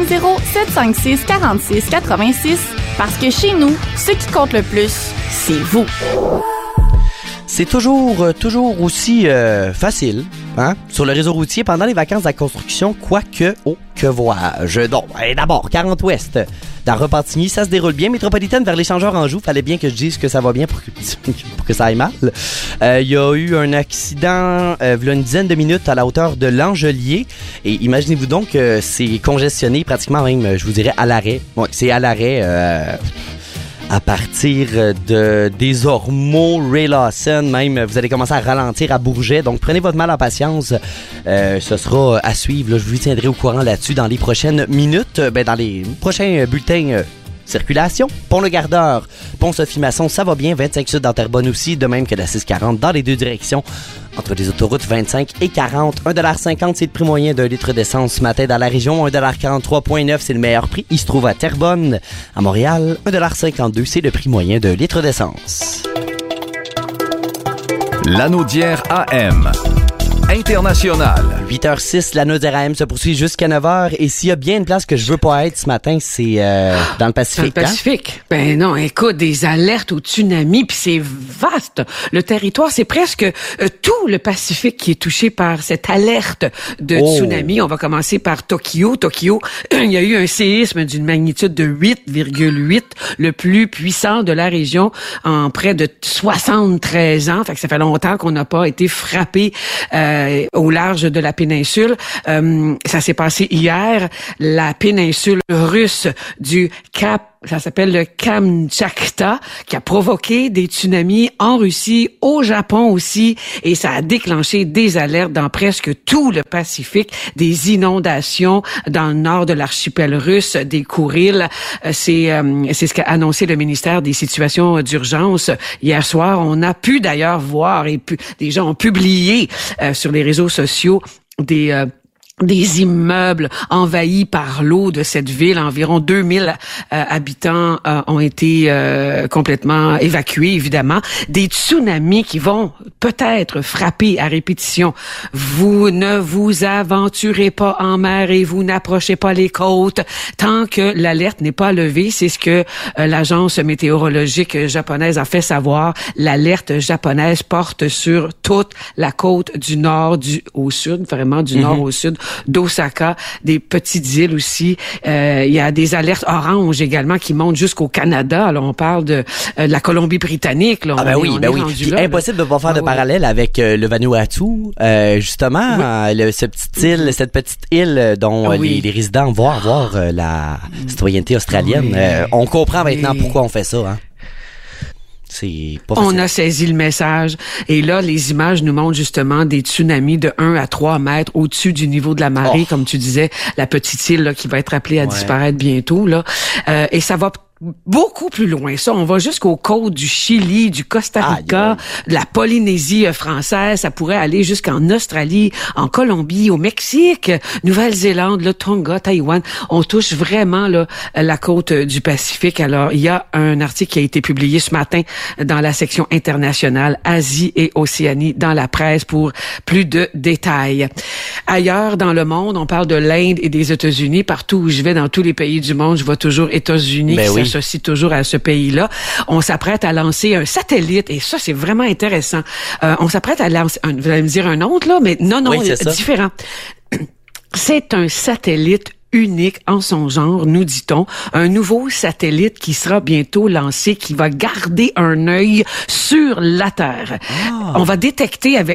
450-756-4686 parce que chez nous, ce qui compte le plus, c'est vous. C'est toujours aussi facile, hein, sur le réseau routier pendant les vacances de la construction, quoique, que vois-je. Donc, d'abord, 40 Ouest, dans Repentigny, ça se déroule bien. Métropolitaine vers l'échangeur Anjou, fallait bien que je dise que ça va bien pour que ça aille mal. Il y a eu un accident, il y a une dizaine de minutes à la hauteur de l'Angelier. Et imaginez-vous donc que c'est congestionné pratiquement même, je vous dirais, à l'arrêt. Ouais, c'est à l'arrêt, à partir des Ormeaux, Ray Lawson, même, vous allez commencer à ralentir à Bourget. Donc, prenez votre mal en patience. Ce sera à suivre. Là, je vous tiendrai au courant là-dessus dans les prochaines minutes. Dans les prochains bulletins circulation. Pont-le-Gardeur, Pont-Sophie-Masson, ça va bien. 25 sud dans Terrebonne aussi, de même que la 640 dans les deux directions. Entre les autoroutes 25 et 40, 1,50 $, c'est le prix moyen d'un litre d'essence ce matin dans la région. 1,43,9 $, c'est le meilleur prix. Il se trouve à Terrebonne. À Montréal, 1,52 $, c'est le prix moyen d'un litre d'essence. Lanaudière AM. international. 8h06, la Naudière AM se poursuit jusqu'à 9h. Et s'il y a bien une place que je veux pas être ce matin, c'est dans le Pacifique. Dans le Pacifique? Ben non, écoute, des alertes au tsunami, puis c'est vaste. Le territoire, c'est presque tout le Pacifique qui est touché par cette alerte de tsunami. On va commencer par Tokyo. Tokyo, il y a eu un séisme d'une magnitude de 8,8, le plus puissant de la région en près de 73 ans. Fait que ça fait longtemps qu'on n'a pas été frappé au large de la péninsule. Ça s'est passé hier. La péninsule russe du Cap, ça s'appelle le Kamtchatka, qui a provoqué des tsunamis en Russie, au Japon aussi, et ça a déclenché des alertes dans presque tout le Pacifique, des inondations dans le nord de l'archipel russe, des Kourils. C'est ce qu'a annoncé le ministère des situations d'urgence hier soir. On a pu d'ailleurs voir, et des gens ont publié sur les réseaux sociaux des immeubles envahis par l'eau de cette ville. Environ 2000 habitants ont été complètement évacués, évidemment. Des tsunamis qui vont peut-être frapper à répétition. Vous ne vous aventurez pas en mer et vous n'approchez pas les côtes tant que l'alerte n'est pas levée. C'est ce que l'agence météorologique japonaise a fait savoir. L'alerte japonaise porte sur toute la côte du nord au sud, vraiment du nord au sud, d'Osaka, des petites îles aussi. Il y a des alertes oranges également qui montent jusqu'au Canada. Alors, on parle de la Colombie-Britannique. Là, oui. Puis impossible de pas faire de parallèle avec le Vanuatu. Justement, cette petite île dont les résidents vont avoir la citoyenneté australienne. On comprend maintenant pourquoi on fait ça, hein. On a saisi le message. Et là, les images nous montrent justement des tsunamis de 1 à 3 mètres au-dessus du niveau de la marée. Comme tu disais, la petite île là, qui va être appelée à disparaître bientôt. Là. Et ça va beaucoup plus loin. Ça, on va jusqu'aux côtes du Chili, du Costa Rica, de la Polynésie française. Ça pourrait aller jusqu'en Australie, en Colombie, au Mexique, Nouvelle-Zélande, le Tonga, Taïwan. On touche vraiment là la côte du Pacifique. Alors, il y a un article qui a été publié ce matin dans la section internationale Asie et Océanie dans la presse pour plus de détails. Ailleurs dans le monde, on parle de l'Inde et des États-Unis. Partout où je vais, dans tous les pays du monde, je vois toujours États-Unis. S'associe toujours à ce pays-là. On s'apprête à lancer un satellite, et ça, c'est vraiment intéressant. On s'apprête à lancer, vous allez me dire un autre, là, mais non, différent. C'est un satellite unique en son genre, nous dit-on, un nouveau satellite qui sera bientôt lancé, qui va garder un œil sur la Terre. On va détecter avec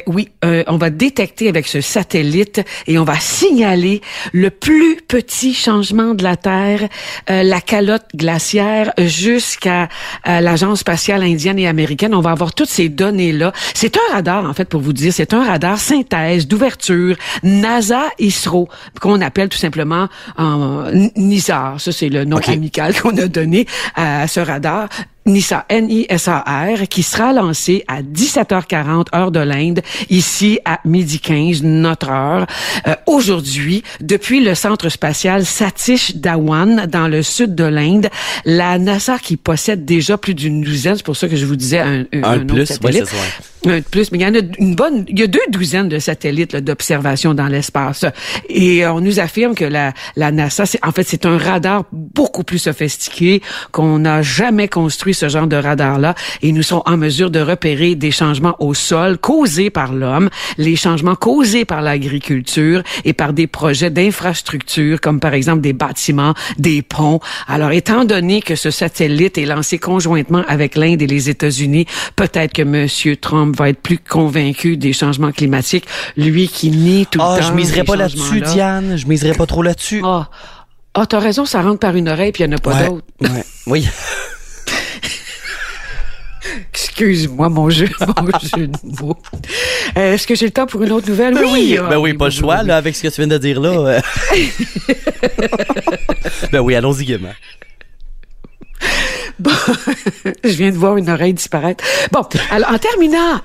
ce satellite et on va signaler le plus petit changement de la Terre, la calotte glaciaire jusqu'à l'Agence spatiale indienne et américaine. On va avoir toutes ces données-là. C'est un radar, en fait, pour vous dire, c'est un radar synthèse d'ouverture NASA-ISRO, qu'on appelle tout simplement en NISAR. Ça, c'est le nom amical qu'on a donné à ce radar. NISAR, N-I-S-A-R, qui sera lancé à 17h40 heure de l'Inde, ici à 12h15 notre heure. Aujourd'hui, depuis le centre spatial Satish Dhawan dans le sud de l'Inde, la NASA qui possède déjà plus d'une douzaine, c'est pour ça que je vous disais un autre satellite. Un de plus, mais il y a 2 douzaines de satellites là, d'observation dans l'espace. Et on nous affirme que la NASA, c'est un radar beaucoup plus sophistiqué, qu'on n'a jamais construit ce genre de radar-là, et nous sommes en mesure de repérer des changements au sol causés par l'homme, les changements causés par l'agriculture et par des projets d'infrastructure, comme par exemple des bâtiments, des ponts. Alors, étant donné que ce satellite est lancé conjointement avec l'Inde et les États-Unis, peut-être que M. Trump va être plus convaincu des changements climatiques, lui qui nie tout le temps. Je miserais pas là-dessus, Diane. Je miserais pas trop là-dessus. T'as raison, ça rentre par une oreille puis il n'y en a pas d'autre. Oui. Excuse-moi, mon jeu de mots. Est-ce que j'ai le temps pour une autre nouvelle? Oui, pas le choix, là, avec ce que tu viens de dire là. Allons-y gaiement. Bon, je viens de voir une oreille disparaître. Bon, alors, en terminant,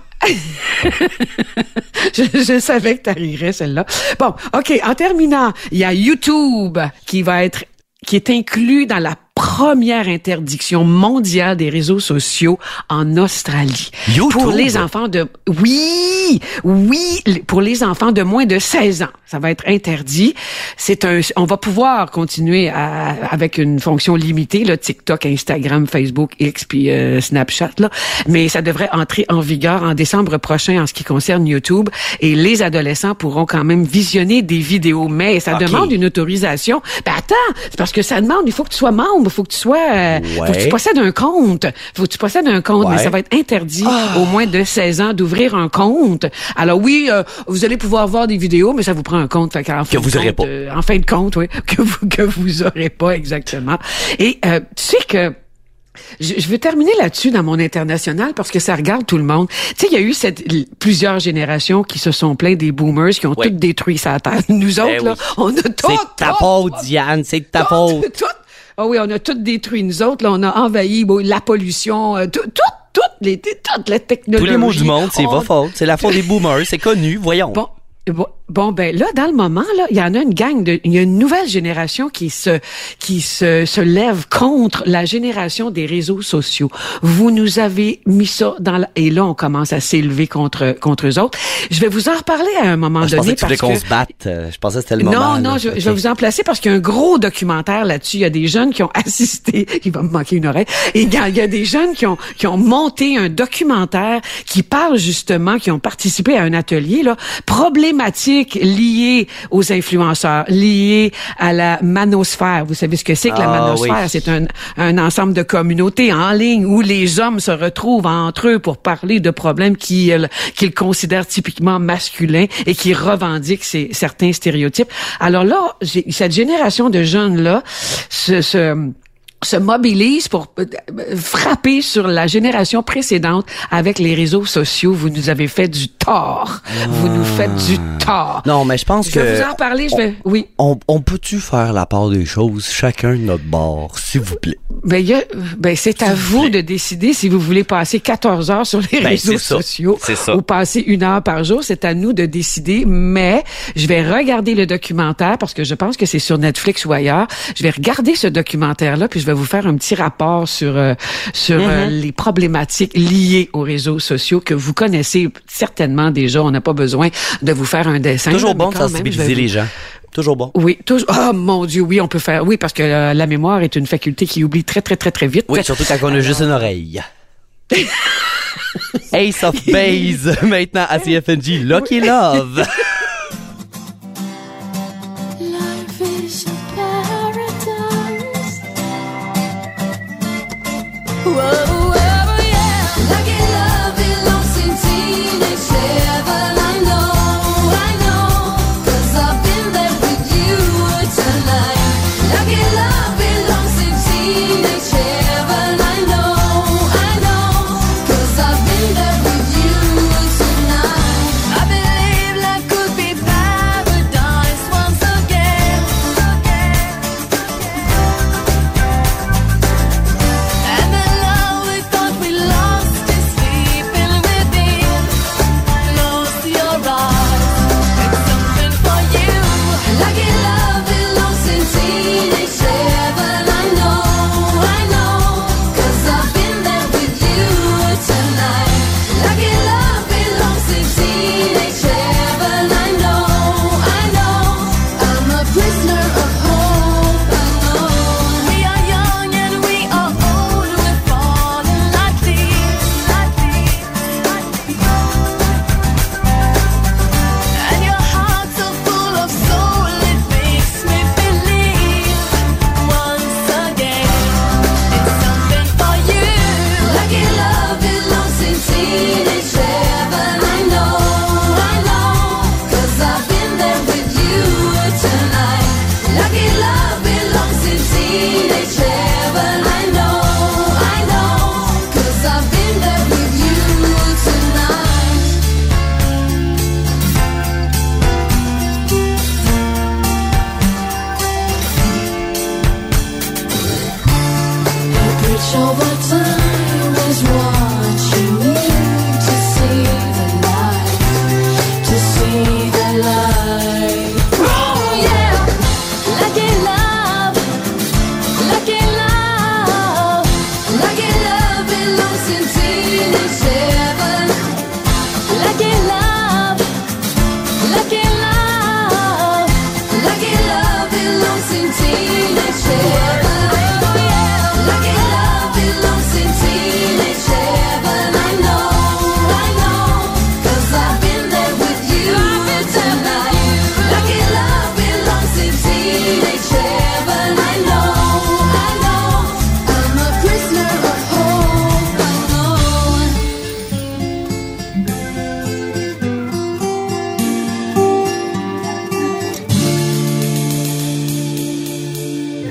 je savais que t'arriverais, celle-là. Bon, OK, en terminant, il y a YouTube qui est inclus dans la première interdiction mondiale des réseaux sociaux en Australie. YouTube? Pour les enfants de... Oui, pour les enfants de moins de 16 ans. Ça va être interdit. On va pouvoir continuer avec une fonction limitée, là, TikTok, Instagram, Facebook, X, puis Snapchat, là. Mais ça devrait entrer en vigueur en décembre prochain en ce qui concerne YouTube. Et les adolescents pourront quand même visionner des vidéos. Mais ça demande une autorisation. Ben attends, c'est parce que ça demande, il faut que tu sois membre, faut que tu sois, faut que tu possèdes un compte. Mais ça va être interdit au moins de 16 ans d'ouvrir un compte. Alors oui, vous allez pouvoir voir des vidéos, mais ça vous prend un compte. Fait que vous aurez pas. En fin de compte, oui, que vous aurez pas exactement. Et tu sais que je veux terminer là-dessus dans mon international parce que ça regarde tout le monde. Tu sais, il y a eu plusieurs générations qui se sont plaints des boomers qui ont toutes détruit sa terre. Nous autres, là, on a tout. C'est ta faute, Diane, c'est ta faute. Ah oui, on a tout détruit. Nous autres, là, on a envahi la pollution, toute la technologie. Tous les mots du monde, c'est votre faute. C'est la faute des boomers, c'est connu, voyons. Bon, ben là, dans le moment, là, il y en a il y a une nouvelle génération qui se lève contre la génération des réseaux sociaux. Vous nous avez mis ça et là, on commence à s'élever contre eux autres. Je vais vous en reparler à un moment donné. Je pensais que tu voulais qu'on se batte. Je pensais que c'était le moment. Non, je vais vous en placer parce qu'il y a un gros documentaire là-dessus. Il y a des jeunes qui ont assisté. Il va me manquer une oreille. Et il y a des jeunes qui ont monté un documentaire qui parle justement, qui ont participé à un atelier, là, problématique liées aux influenceurs, liées à la manosphère. Vous savez ce que c'est que la manosphère? Oui. C'est un ensemble de communautés en ligne où les hommes se retrouvent entre eux pour parler de problèmes qu'ils considèrent typiquement masculins et qui revendiquent certains stéréotypes. Alors là, cette génération de jeunes-là se mobilise pour frapper sur la génération précédente avec les réseaux sociaux. Vous nous avez fait du tort. Vous nous faites du tort. Non, mais je pense que... Je vais vous en parler, oui. On peut-tu faire la part des choses, chacun de notre bord, s'il vous plaît? C'est à vous de décider si vous voulez passer 14 heures sur les réseaux sociaux ou passer 1 heure par jour. C'est à nous de décider, mais je vais regarder le documentaire parce que je pense que c'est sur Netflix ou ailleurs. Je vais regarder ce documentaire-là puis je vais vous faire un petit rapport sur les problématiques liées aux réseaux sociaux que vous connaissez certainement déjà. On n'a pas besoin de vous faire un dessin. Toujours bon de sensibiliser les gens. Toujours bon. Oui, toujours. Oh mon Dieu, oui, on peut faire. Oui, parce que la mémoire est une faculté qui oublie très, très, très, très vite. Oui, surtout quand on a juste une oreille. Ace of Base, maintenant à CFNJ, Lucky Love. I believe life could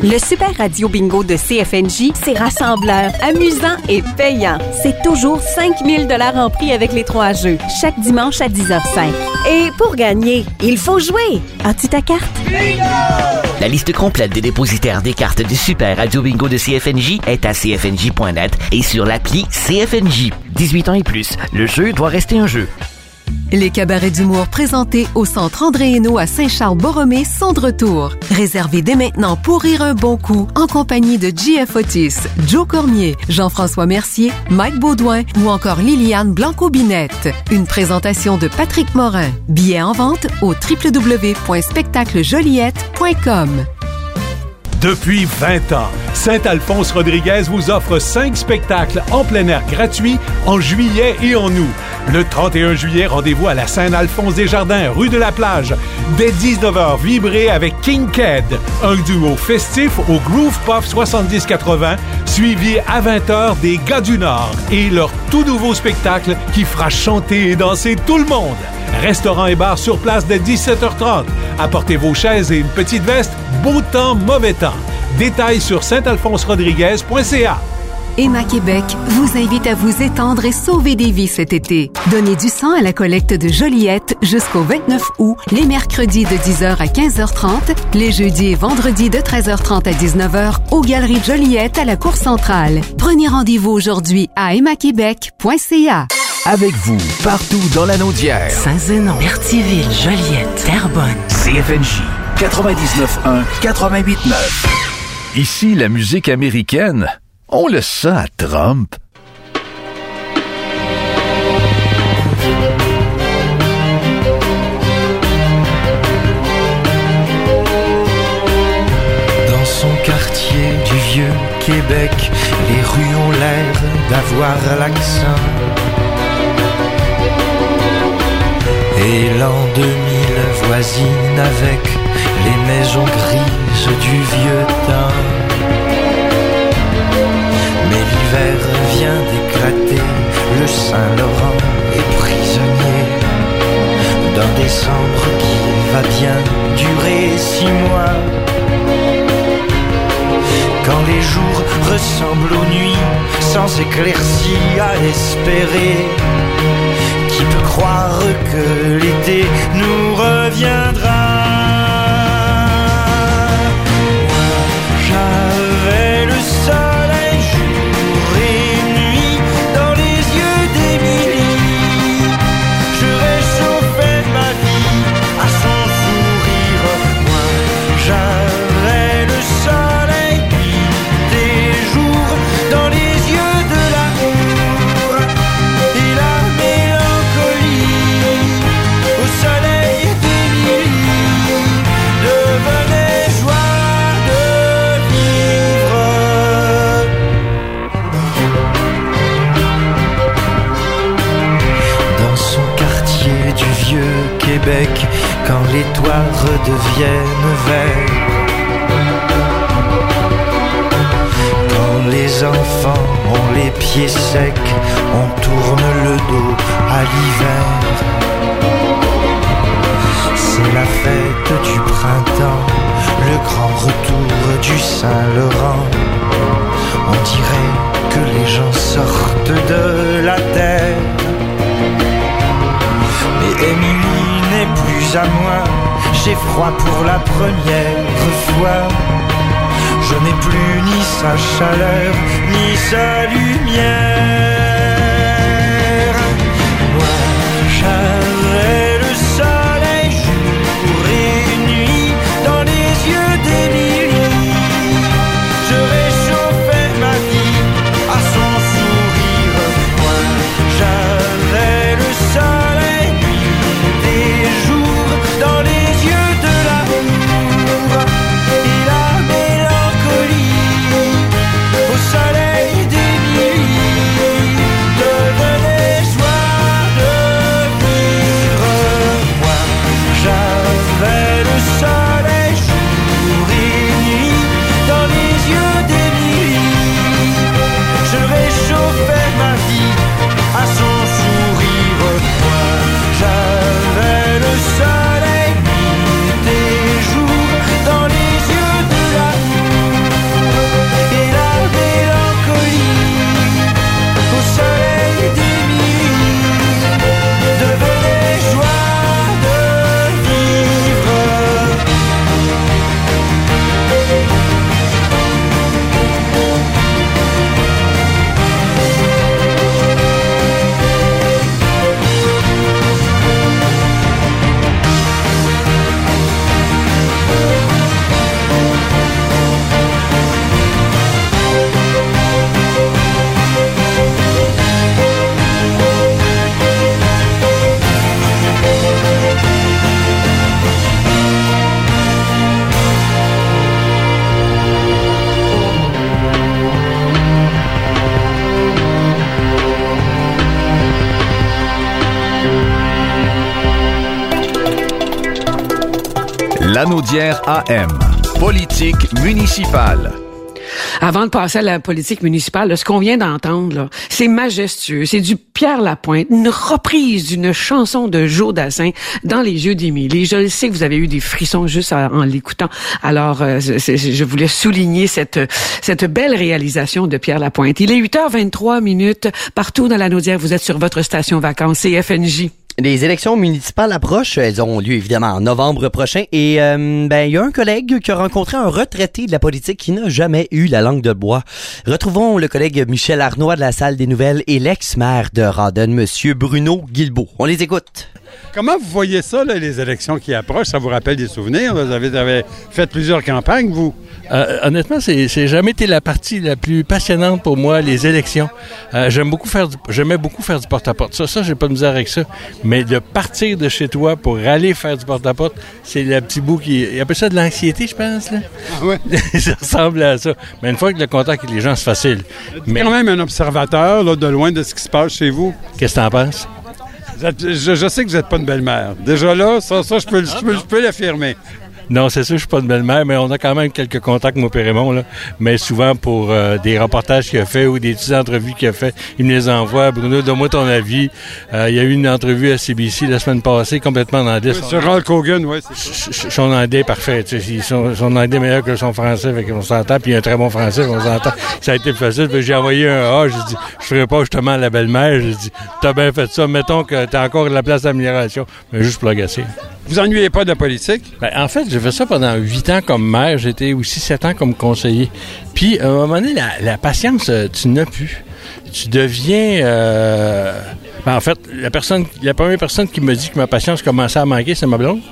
Le Super Radio Bingo de CFNJ, c'est rassembleur, amusant et payant. C'est toujours 5 000 $ en prix avec les 3 jeux, chaque dimanche à 10h05. Et pour gagner, il faut jouer. As-tu ta carte? Bingo! La liste complète des dépositaires des cartes du Super Radio Bingo de CFNJ est à cfnj.net et sur l'appli CFNJ. 18 ans et plus, le jeu doit rester un jeu. Les cabarets d'humour présentés au Centre André Hainaut à Saint-Charles-Borromée sont de retour. Réservez dès maintenant pour rire un bon coup en compagnie de JF Otis, Joe Cormier, Jean-François Mercier, Mike Baudouin ou encore Liliane Blanco-Binette. Une présentation de Patrick Morin. Billets en vente au www.spectaclejoliette.com. Depuis 20 ans, Saint-Alphonse Rodriguez vous offre 5 spectacles en plein air gratuits en juillet et en août. Le 31 juillet, rendez-vous à la Saint-Alphonse-des-Jardins, rue de la Plage. Dès 19h, vibrez avec King Ked, un duo festif au Groove Pop 70-80, suivi à 20h des Gars du Nord et leur tout nouveau spectacle qui fera chanter et danser tout le monde. Restaurant et bar sur place dès 17h30. Apportez vos chaises et une petite veste. Beau temps, mauvais temps. Détails sur saint-alphonse-rodriguez.ca. Emma Québec vous invite à vous étendre et sauver des vies cet été. Donnez du sang à la collecte de Joliette jusqu'au 29 août, les mercredis de 10h à 15h30, les jeudis et vendredis de 13h30 à 19h aux Galeries Joliette à la Cour centrale. Prenez rendez-vous aujourd'hui à emmaquebec.ca. Avec vous, partout dans la Naudière. Saint-Zénon, Berthierville, Joliette, Terrebonne. CFNJ 99.1, 88.9. Ici, la musique américaine, on le sent à Trump. Dans son quartier du vieux Québec, les rues ont l'air d'avoir l'accent. Et l'an 2000 voisine avec les maisons grises du vieux temps. Mais l'hiver vient d'éclater, le Saint-Laurent est prisonnier d'un décembre qui va bien durer 6 mois. Quand les jours ressemblent aux nuits, sans éclaircie à espérer, qui peut croire que l'été nous reviendra? Moi, j'avais le soleil jour et nuit dans les yeux d'Émilie. Je réchauffais ma vie à son sourire. Moi, j'avais le soleil nuit des jours dans les yeux de l'amour et la mélancolie au soleil d'Émilie devenait joie de vivre. Dans son quartier du vieux Québec, quand les toits redeviennent verts, quand les enfants ont les pieds secs, on tourne le dos à l'hiver. C'est la fête du printemps, le grand retour du Saint-Laurent. On dirait que les gens sortent de la terre. Mais Émilie n'est plus à moi, j'ai froid pour la première fois. Je n'ai plus ni sa chaleur, ni sa lumière. Moi, j'avais le soleil jour et nuit dans les yeux d'Émilie. Je réchauffais ma vie à son sourire. Moi, j'avais le soleil nuit des jours dans les yeux de l'amour et la mélancolie au soleil d'Émilie Lanaudière AM. Politique municipale. Avant de passer à la politique municipale, là, ce qu'on vient d'entendre, là, c'est majestueux. C'est du Pierre Lapointe, une reprise d'une chanson de Joe Dassin dans les yeux d'Émilie. Je le sais que vous avez eu des frissons juste en l'écoutant. Alors, je voulais souligner cette belle réalisation de Pierre Lapointe. Il est 8h23 partout dans la Naudière. Vous êtes sur votre station vacances CFNJ. Les élections municipales approchent. Elles auront lieu évidemment en novembre prochain. Et il y a un collègue qui a rencontré un retraité de la politique qui n'a jamais eu la langue de bois. Retrouvons le collègue Michel Arnois de la Salle des Nouvelles et l'ex-maire de Rawdon, Monsieur Bruno Guilbeault. On les écoute. Comment vous voyez ça, là, les élections qui approchent? Ça vous rappelle des souvenirs? Vous avez fait plusieurs campagnes, vous? Honnêtement, c'est jamais été la partie la plus passionnante pour moi, les élections. J'aimais beaucoup faire du porte-à-porte. Ça, j'ai pas de misère avec ça. Mais de partir de chez toi pour aller faire du porte-à-porte, c'est le petit bout qui... Il appelle ça de l'anxiété, je pense, là. Ah ouais? Ça ressemble à ça. Mais une fois que le contact avec les gens, c'est facile. Mais quand même un observateur, là, de loin de ce qui se passe chez vous. Qu'est-ce que t'en penses? Je sais que vous n'êtes pas une belle-mère. Déjà là, ça je peux l'affirmer. Non, c'est sûr, je suis pas une belle-mère, mais on a quand même quelques contacts, moi, Pérémon, là. Mais souvent pour des reportages qu'il a fait ou des petites entrevues qu'il a fait, il me les envoie. Bruno, donne-moi ton avis. Il y a eu une entrevue à CBC la semaine passée, complètement en anglais. Oui, sur Hulk Hogan, oui. Son anglais parfait. Son anglais meilleur que son français, fait qu'on s'entend, puis il a un très bon français, on s'entend. Ça a été facile. J'ai envoyé un j'ai dit, je ferai pas justement la belle-mère. J'ai dit, t'as bien fait ça. Mettons que t'as encore de la place d'amélioration. Mais juste pour l'agacer. Vous ennuyez pas de la politique? Ben, en fait, j'ai fait ça pendant 8 ans comme maire. J'étais aussi 7 ans comme conseiller. Puis, à un moment donné, la patience, tu n'as plus. Tu deviens... Ben, en fait, la première personne qui me dit que ma patience commençait à manquer, c'est ma blonde.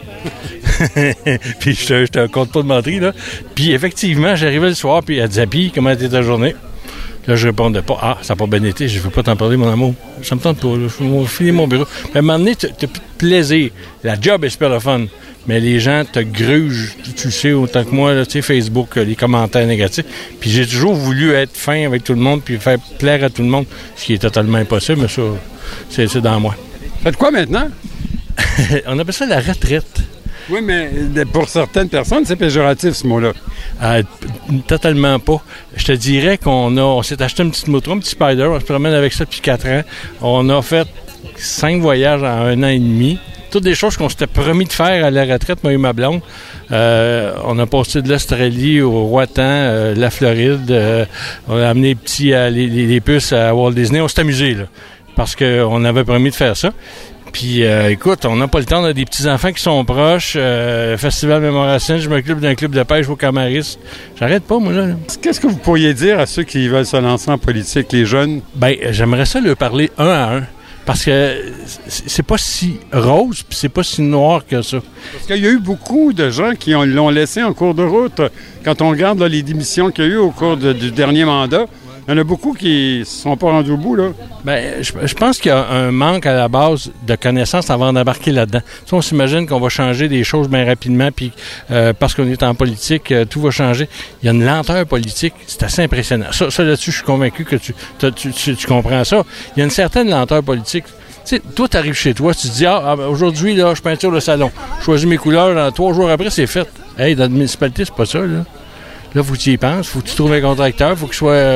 Puis, je te compte pas de mentir, là. Puis, effectivement, j'arrivais le soir, puis elle disait, puis, comment était ta journée? Là, je répondais pas. Ah, ça n'a pas bien été, je veux pas t'en parler, mon amour. Ça me tente pas, là. Je vais filer mon bureau. Mais à un moment donné, tu n'as plus de plaisir. La job est super le fun. Mais les gens te grugent, tu le sais autant que moi, tu sais, Facebook, les commentaires négatifs. Puis j'ai toujours voulu être fin avec tout le monde, puis faire plaire à tout le monde, ce qui est totalement impossible, mais ça, c'est dans moi. Faites quoi maintenant? On appelle ça la retraite. Oui, mais pour certaines personnes, c'est péjoratif, ce mot-là. Totalement pas. Je te dirais qu'on s'est acheté une petite moto, un petit Spider, on se promène avec ça depuis 4 ans. On a fait 5 voyages en 1 an et demi. Toutes des choses qu'on s'était promis de faire à la retraite, moi et ma blonde. On a passé de l'Australie au Roatan, la Floride. On a amené les puces à Walt Disney. On s'est amusé, là, parce qu'on avait promis de faire ça. Puis, écoute, on n'a pas le temps. On a des petits-enfants qui sont proches. Festival Mémoracine, je m'occupe d'un club de pêche au Camaris. J'arrête pas, moi, là. Qu'est-ce que vous pourriez dire à ceux qui veulent se lancer en politique, les jeunes? Bien, j'aimerais ça leur parler un à un. Parce que c'est pas si rose, puis c'est pas si noir que ça. Parce qu'il y a eu beaucoup de gens qui l'ont laissé en cours de route. Quand on regarde là, les démissions qu'il y a eu au cours du dernier mandat, il y en a beaucoup qui ne sont pas rendus au bout, là. Bien, je pense qu'il y a un manque à la base de connaissances avant d'embarquer là-dedans. Tu sais, on s'imagine qu'on va changer des choses bien rapidement, puis parce qu'on est en politique, tout va changer. Il y a une lenteur politique, c'est assez impressionnant. Ça là-dessus, je suis convaincu que tu comprends ça. Il y a une certaine lenteur politique. Tu sais, toi, tu arrives chez toi, tu te dis, aujourd'hui, là, je peinture le salon. Je choisis mes couleurs, 3 jours après, c'est fait. Hey, dans la municipalité, c'est pas ça, là. Là, faut que tu y penses, faut que tu trouves un contracteur, faut que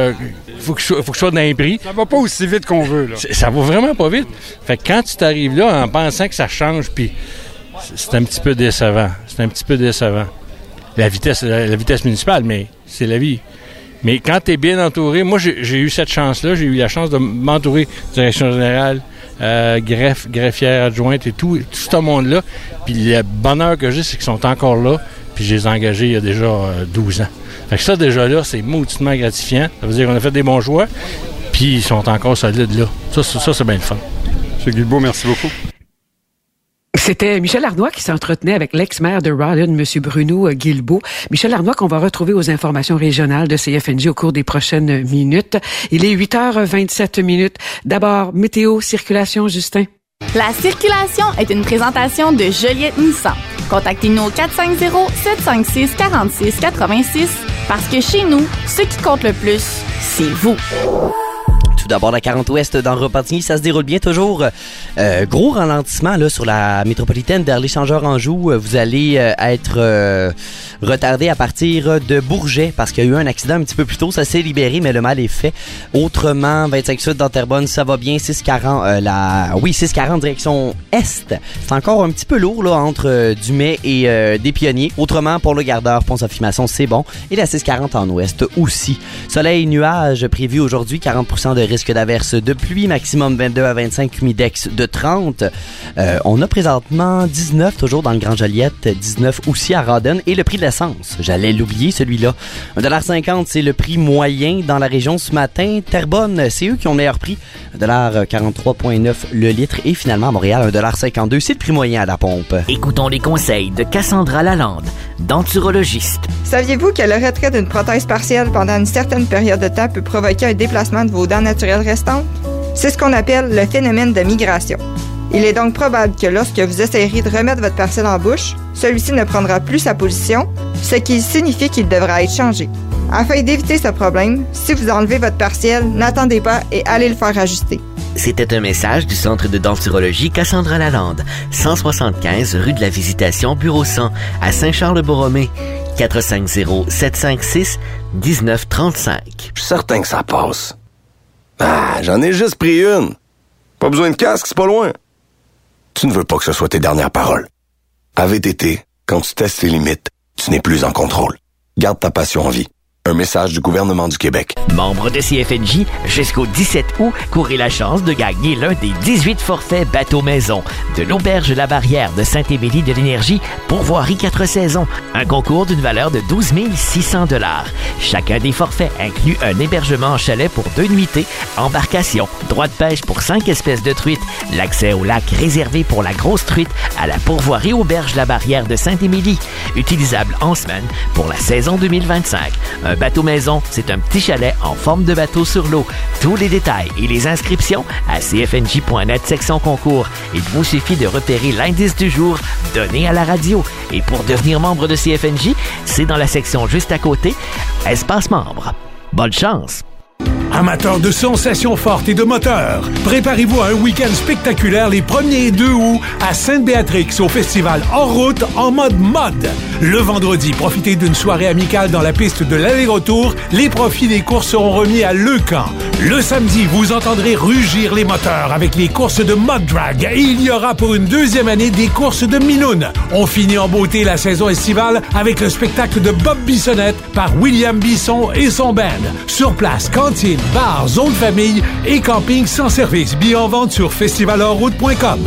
je sois dans les prix. Ça va pas aussi vite qu'on veut, là. Ça va vraiment pas vite. Fait que quand tu t'arrives là en pensant que ça change, puis c'est un petit peu décevant. La vitesse municipale, mais c'est la vie. Mais quand tu es bien entouré, moi, j'ai eu cette chance-là, j'ai eu la chance de m'entourer direction générale, greffière adjointe et tout ce monde-là. Puis le bonheur que j'ai, c'est qu'ils sont encore là, puis je les ai engagés il y a déjà 12 ans. Fait que ça, déjà là, c'est mauditement gratifiant. Ça veut dire qu'on a fait des bons choix, puis ils sont encore solides là. Ça c'est bien le fun. M. Guilbeault, merci beaucoup. C'était Michel Arnois qui s'entretenait avec l'ex-maire de Rawdon, M. Bruno Guilbeault. Michel Arnois qu'on va retrouver aux informations régionales de CFNJ au cours des prochaines minutes. Il est 8h27. D'abord, météo, circulation, Justin. La circulation est une présentation de Joliette Nissan. Contactez-nous au 450-756-4686 parce que chez nous, ce qui compte le plus, c'est vous. Tout d'abord, la 40 Ouest dans Repentigny, ça se déroule bien toujours. Gros ralentissement là sur la métropolitaine vers l'échangeur Anjou. Vous allez être retardé à partir de Bourget parce qu'il y a eu un accident un petit peu plus tôt. Ça s'est libéré, mais le mal est fait. Autrement, 25 Sud dans Terrebonne, ça va bien. 640 direction Est. C'est encore un petit peu lourd là entre Dumais et des Pionniers. Autrement, pour le Gardeur, Pont-Sophie-Masson, c'est bon. Et la 640 en Ouest aussi. Soleil, nuages prévu aujourd'hui, 40% de risque d'averse de pluie, maximum 22 à 25, humidex de 30. On a présentement 19 toujours dans le Grand Joliette, 19 aussi à Rawdon. Et le prix de l'essence, j'allais l'oublier celui-là. 1,50 $, c'est le prix moyen dans la région ce matin. Terrebonne, c'est eux qui ont le meilleur prix. 1,43,9 $ le litre. Et finalement, à Montréal, 1,52 $, c'est le prix moyen à la pompe. Écoutons les conseils de Cassandra Lalande, denturologiste. Saviez-vous que le retrait d'une prothèse partielle pendant une certaine période de temps peut provoquer un déplacement de vos dents naturelles restantes? C'est ce qu'on appelle le phénomène de migration. Il est donc probable que lorsque vous essayerez de remettre votre partiel en bouche, celui-ci ne prendra plus sa position, ce qui signifie qu'il devra être changé. Afin d'éviter ce problème, si vous enlevez votre partiel, n'attendez pas et allez le faire ajuster. C'était un message du Centre de denturologie Cassandra Lalande, 175 rue de la Visitation, bureau 100, à Saint-Charles-Borromée, 450-756-1935. Je suis certain que ça passe. Ah, j'en ai juste pris une. Pas besoin de casque, c'est pas loin. Tu ne veux pas que ce soit tes dernières paroles. À VTT, quand tu testes tes limites, tu n'es plus en contrôle. Garde ta passion en vie. Un message du gouvernement du Québec. Membre de CFNJ, jusqu'au 17 août, courez la chance de gagner l'un des 18 forfaits bateau-maison de l'Auberge La Barrière de Saint-Émilie de l'Énergie, pourvoirie 4 saisons. Un concours d'une valeur de 12 600 $. Chacun des forfaits inclut un hébergement en chalet pour 2 nuitées, embarcation, droit de pêche pour 5 espèces de truites, l'accès au lac réservé pour la grosse truite à la pourvoirie Auberge La Barrière de Saint-Émilie, utilisable en semaine pour la saison 2025. Un bateau-maison, c'est un petit chalet en forme de bateau sur l'eau. Tous les détails et les inscriptions à cfnj.net section concours. Il vous suffit de repérer l'indice du jour donné à la radio. Et pour devenir membre de CFNJ, c'est dans la section juste à côté, espace membre. Bonne chance! Amateurs de sensations fortes et de moteurs, préparez-vous à un week-end spectaculaire les 1er et 2 août à Sainte-Béatrix au festival Hors Route en mode mode. Le vendredi, profitez d'une soirée amicale dans la piste de l'aller-retour. Les profits des courses seront remis à Leucan. Le samedi, vous entendrez rugir les moteurs avec les courses de mud drag et il y aura pour une 2e année des courses de minoune. On finit en beauté la saison estivale avec le spectacle de Bob Bissonnette par William Bisson et son band. Sur place, cantine, bar, zone famille et camping sans service. Billets en vente sur festivalheuroute.com.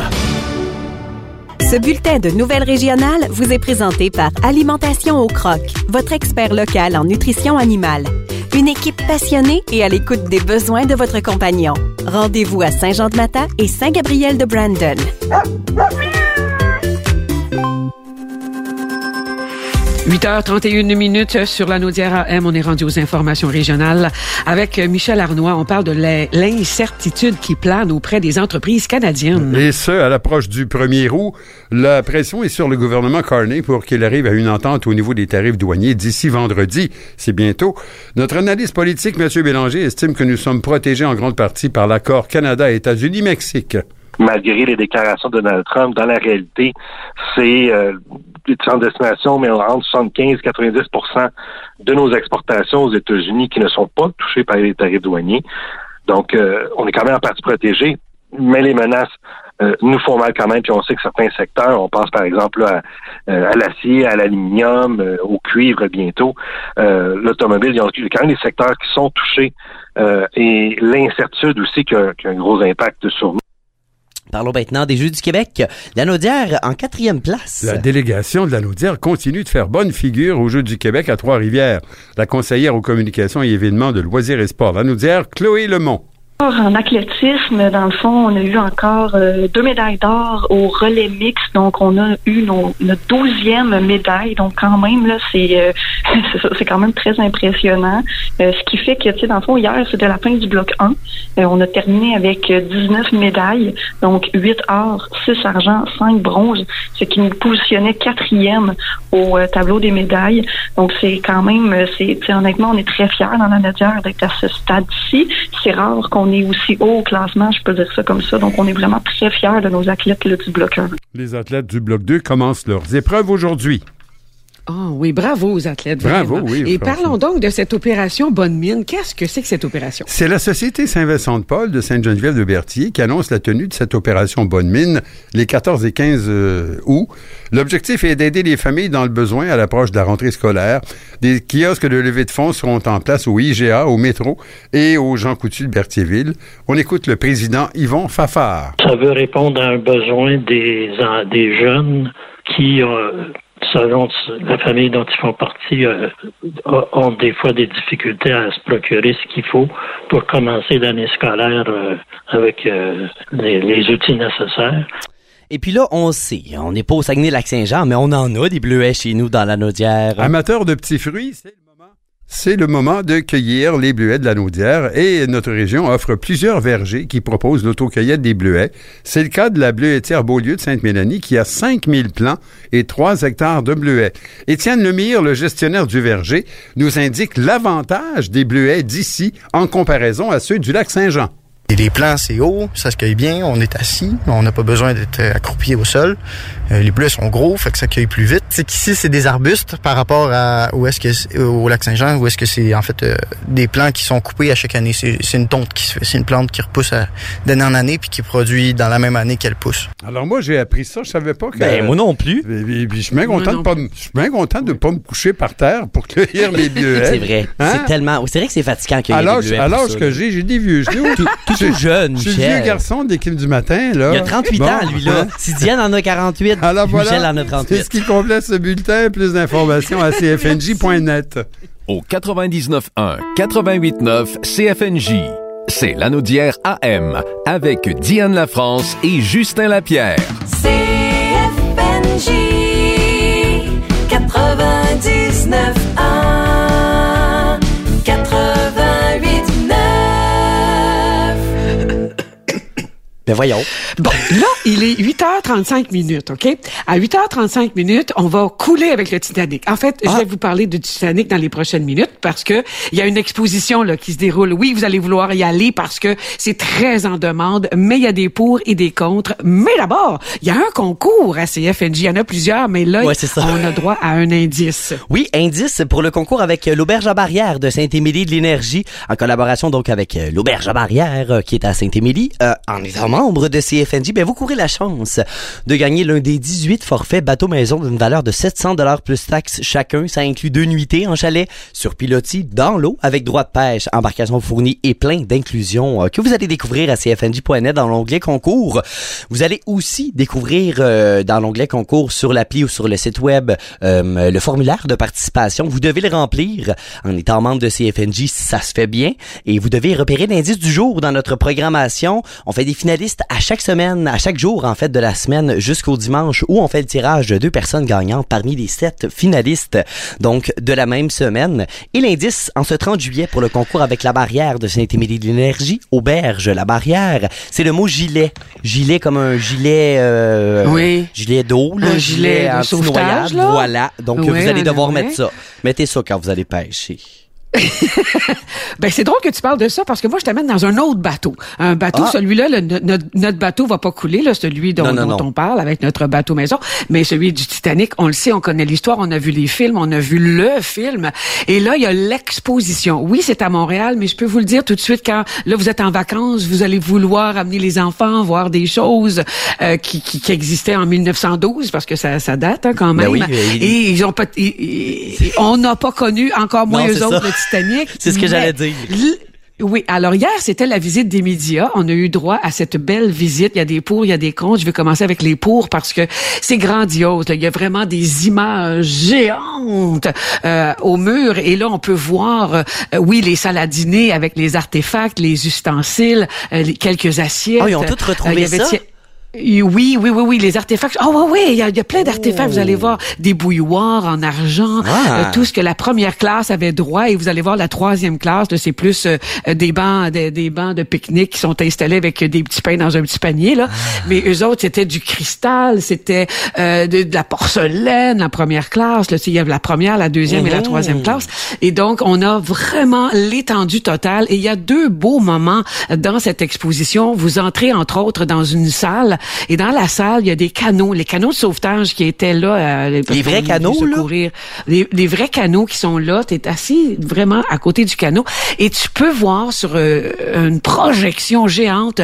Ce bulletin de nouvelles régionales vous est présenté par Alimentation au Croc, votre expert local en nutrition animale. Une équipe passionnée et à l'écoute des besoins de votre compagnon. Rendez-vous à Saint-Jean-de-Mata et Saint-Gabriel-de-Brandon. 8h31 sur la Naudière AM. On est rendu aux informations régionales avec Michel Arnois. On parle de l'incertitude qui plane auprès des entreprises canadiennes. Et ce, à l'approche du 1er août, la pression est sur le gouvernement Carney pour qu'il arrive à une entente au niveau des tarifs douaniers d'ici vendredi. C'est bientôt. Notre analyste politique, M. Bélanger, estime que nous sommes protégés en grande partie par l'accord Canada-États-Unis-Mexique. Malgré les déclarations de Donald Trump, dans la réalité, c'est différentes destinations, mais entre 75 et 90% de nos exportations aux États-Unis qui ne sont pas touchées par les tarifs douaniers. Donc, on est quand même en partie protégé, mais les menaces nous font mal quand même. Puis on sait que certains secteurs, on pense par exemple là, à l'acier, à l'aluminium, au cuivre bientôt, l'automobile, il y a quand même des secteurs qui sont touchés et l'incertitude aussi qui a un gros impact sur nous. Parlons maintenant des Jeux du Québec. La Naudière en 4e place. La délégation de la Naudière continue de faire bonne figure aux Jeux du Québec à Trois-Rivières. La conseillère aux communications et événements de loisirs et sports, la Naudière, Chloé Lemont. En athlétisme, dans le fond, on a eu encore 2 médailles d'or au relais mixte. Donc, on a eu notre 12e médaille. Donc, quand même, là, c'est quand même très impressionnant. Ce qui fait que, tu sais, dans le fond, hier, c'était la fin du bloc 1. On a terminé avec 19 médailles. Donc, 8 or, 6 argent, 5 bronze, ce qui nous positionnait 4e au tableau des médailles. Donc, c'est quand même, honnêtement, on est très fiers dans la Naudière d'être à ce stade-ci. C'est rare qu'on on est aussi haut au classement, je peux dire ça comme ça. Donc, on est vraiment très fiers de nos athlètes là, du Bloc 1. Les athlètes du Bloc 2 commencent leurs épreuves aujourd'hui. Ah oui, bravo aux athlètes. Bravo, vraiment. oui. Et franchement. parlons donc de cette opération Bonne Mine. Qu'est-ce que c'est que cette opération? C'est la Société Saint-Vincent-de-Paul de Sainte-Geneviève-de-Berthier qui annonce la tenue de cette opération Bonne Mine les 14 et 15 août. L'objectif est d'aider les familles dans le besoin à l'approche de la rentrée scolaire. Des kiosques de levée de fonds seront en place au IGA, au métro et au Jean Coutu de Berthierville. On écoute le président Yvon Fafard. Ça veut répondre à un besoin des jeunes qui selon la famille dont ils font partie, ont des fois des difficultés à se procurer ce qu'il faut pour commencer l'année scolaire avec les outils nécessaires. Et puis là, on sait, on n'est pas au Saguenay-Lac-Saint-Jean, mais on en a des bleuets chez nous dans la Naudière. Amateurs de petits fruits, c'est le moment de cueillir les bleuets de la Naudière et notre région offre plusieurs vergers qui proposent l'autocueillette des bleuets. C'est le cas de la bleuetière Beaulieu de Sainte-Mélanie qui a 5000 plants et 3 hectares de bleuets. Étienne Lemire, le gestionnaire du verger, nous indique l'avantage des bleuets d'ici en comparaison à ceux du lac Saint-Jean. Et les plants, c'est haut, ça se cueille bien, on est assis, on n'a pas besoin d'être accroupi au sol. Les bleuets sont gros, fait que ça cueille plus vite. C'est qu'ici, c'est des arbustes par rapport à au lac Saint-Jean, où est-ce que c'est en fait des plants qui sont coupés à chaque année. C'est une tonte qui se fait, c'est une plante qui repousse d'année en année puis qui produit dans la même année qu'elle pousse. Alors moi, j'ai appris ça, je savais pas que... Ben, moi non plus. Et puis je suis bien content de pas me coucher par terre pour cueillir les bleuets. C'est vrai. Hein? C'est vrai que c'est fatigant cueillir des bleuets. À l'âge que j'ai des vieux genoux. Tout jeune, Michel. Je suis le vieux garçon de l'équipe du matin, là. Il a 38 ans, lui, là. Si Diane en a 48, alors voilà, Michel en a 38. C'est ce qui complète ce bulletin. Plus d'informations à cfnj.net. Au 99.1, 88.9 CFNJ. C'est l'Anaudière AM avec Diane Lafrance et Justin Lapierre. CFNJ 99.1 88.9. Ben voyons. Bon, là, il est 8h35 minutes, OK? À 8h35 minutes, on va couler avec le Titanic. En fait, je vais vous parler du Titanic dans les prochaines minutes parce que il y a une exposition là qui se déroule. Oui, vous allez vouloir y aller parce que c'est très en demande, mais il y a des pour et des contre. Mais d'abord, il y a un concours à CFNJ. Il y en a plusieurs, mais là, on a droit à un indice. Oui, indice pour le concours avec l'Auberge à Barrière de Saint-Émilie de l'Énergie, en collaboration donc avec l'Auberge à Barrière qui est à Saint-Émilie, en étant membre de CFNJ, ben vous courez la chance de gagner l'un des 18 forfaits bateau maison d'une valeur de 700 $ plus taxes chacun. Ça inclut 2 nuitées en chalet sur pilotis dans l'eau avec droit de pêche, embarcation fournie et plein d'inclusions que vous allez découvrir à cfnj.net dans l'onglet concours. Vous allez aussi découvrir dans l'onglet concours sur l'appli ou sur le site web le formulaire de participation. Vous devez le remplir en étant membre de CFNJ si ça se fait bien et vous devez repérer l'indice du jour dans notre programmation. On fait des finalistes à chaque semaine, à chaque jour en fait de la semaine jusqu'au dimanche où on fait le tirage de 2 personnes gagnantes parmi les 7 finalistes donc de la même semaine. Et l'indice en ce 30 juillet pour le concours avec la barrière de Saint-Émilie de l'Énergie, Auberge la barrière, c'est le mot gilet. Gilet comme un gilet gilet d'eau, là, un gilet de sauvetage, là. Voilà. Donc vous allez devoir mettre ça. Mettez ça quand vous allez pêcher. Ben c'est drôle que tu parles de ça parce que moi je t'amène dans un autre bateau. Un bateau, celui-là, notre bateau va pas couler, là, celui dont on parle avec notre bateau maison, mais celui du Titanic, on le sait, on connaît l'histoire, on a vu les films, on a vu le film, et là il y a l'exposition. Oui, c'est à Montréal, mais je peux vous le dire tout de suite quand là vous êtes en vacances, vous allez vouloir amener les enfants voir des choses qui existaient en 1912 parce que ça date quand même. Ben oui, et ils ont pas, on n'a pas connu encore moins eux autres le Titanic. C'est ce que j'allais dire. Oui, alors hier, c'était la visite des médias. On a eu droit à cette belle visite. Il y a des pour, il y a des contre. Je vais commencer avec les pour parce que c'est grandiose. Là. Il y a vraiment des images géantes au mur. Et là, on peut voir, les salles à dîner avec les artefacts, les ustensiles, quelques assiettes. Oh, ils ont tous retrouvé ça? Oui, les artefacts. Oui, il y a plein d'artefacts. Vous allez voir des bouilloires en argent, tout ce que la première classe avait droit, et vous allez voir la troisième classe, là, c'est plus des bancs de pique-nique qui sont installés avec des petits pains dans un petit panier, là. Mais eux autres, c'était du cristal, c'était de la porcelaine, la première classe. Là, il y avait la première, la deuxième et la troisième classe. Et donc, on a vraiment l'étendue totale. Et il y a 2 beaux moments dans cette exposition. Vous entrez, entre autres, dans une salle. Et dans la salle, il y a des canots, les canots de sauvetage qui étaient là. Les vrais canots, là? Les vrais canots qui sont là. T'es assis vraiment à côté du canot. Et tu peux voir sur une projection géante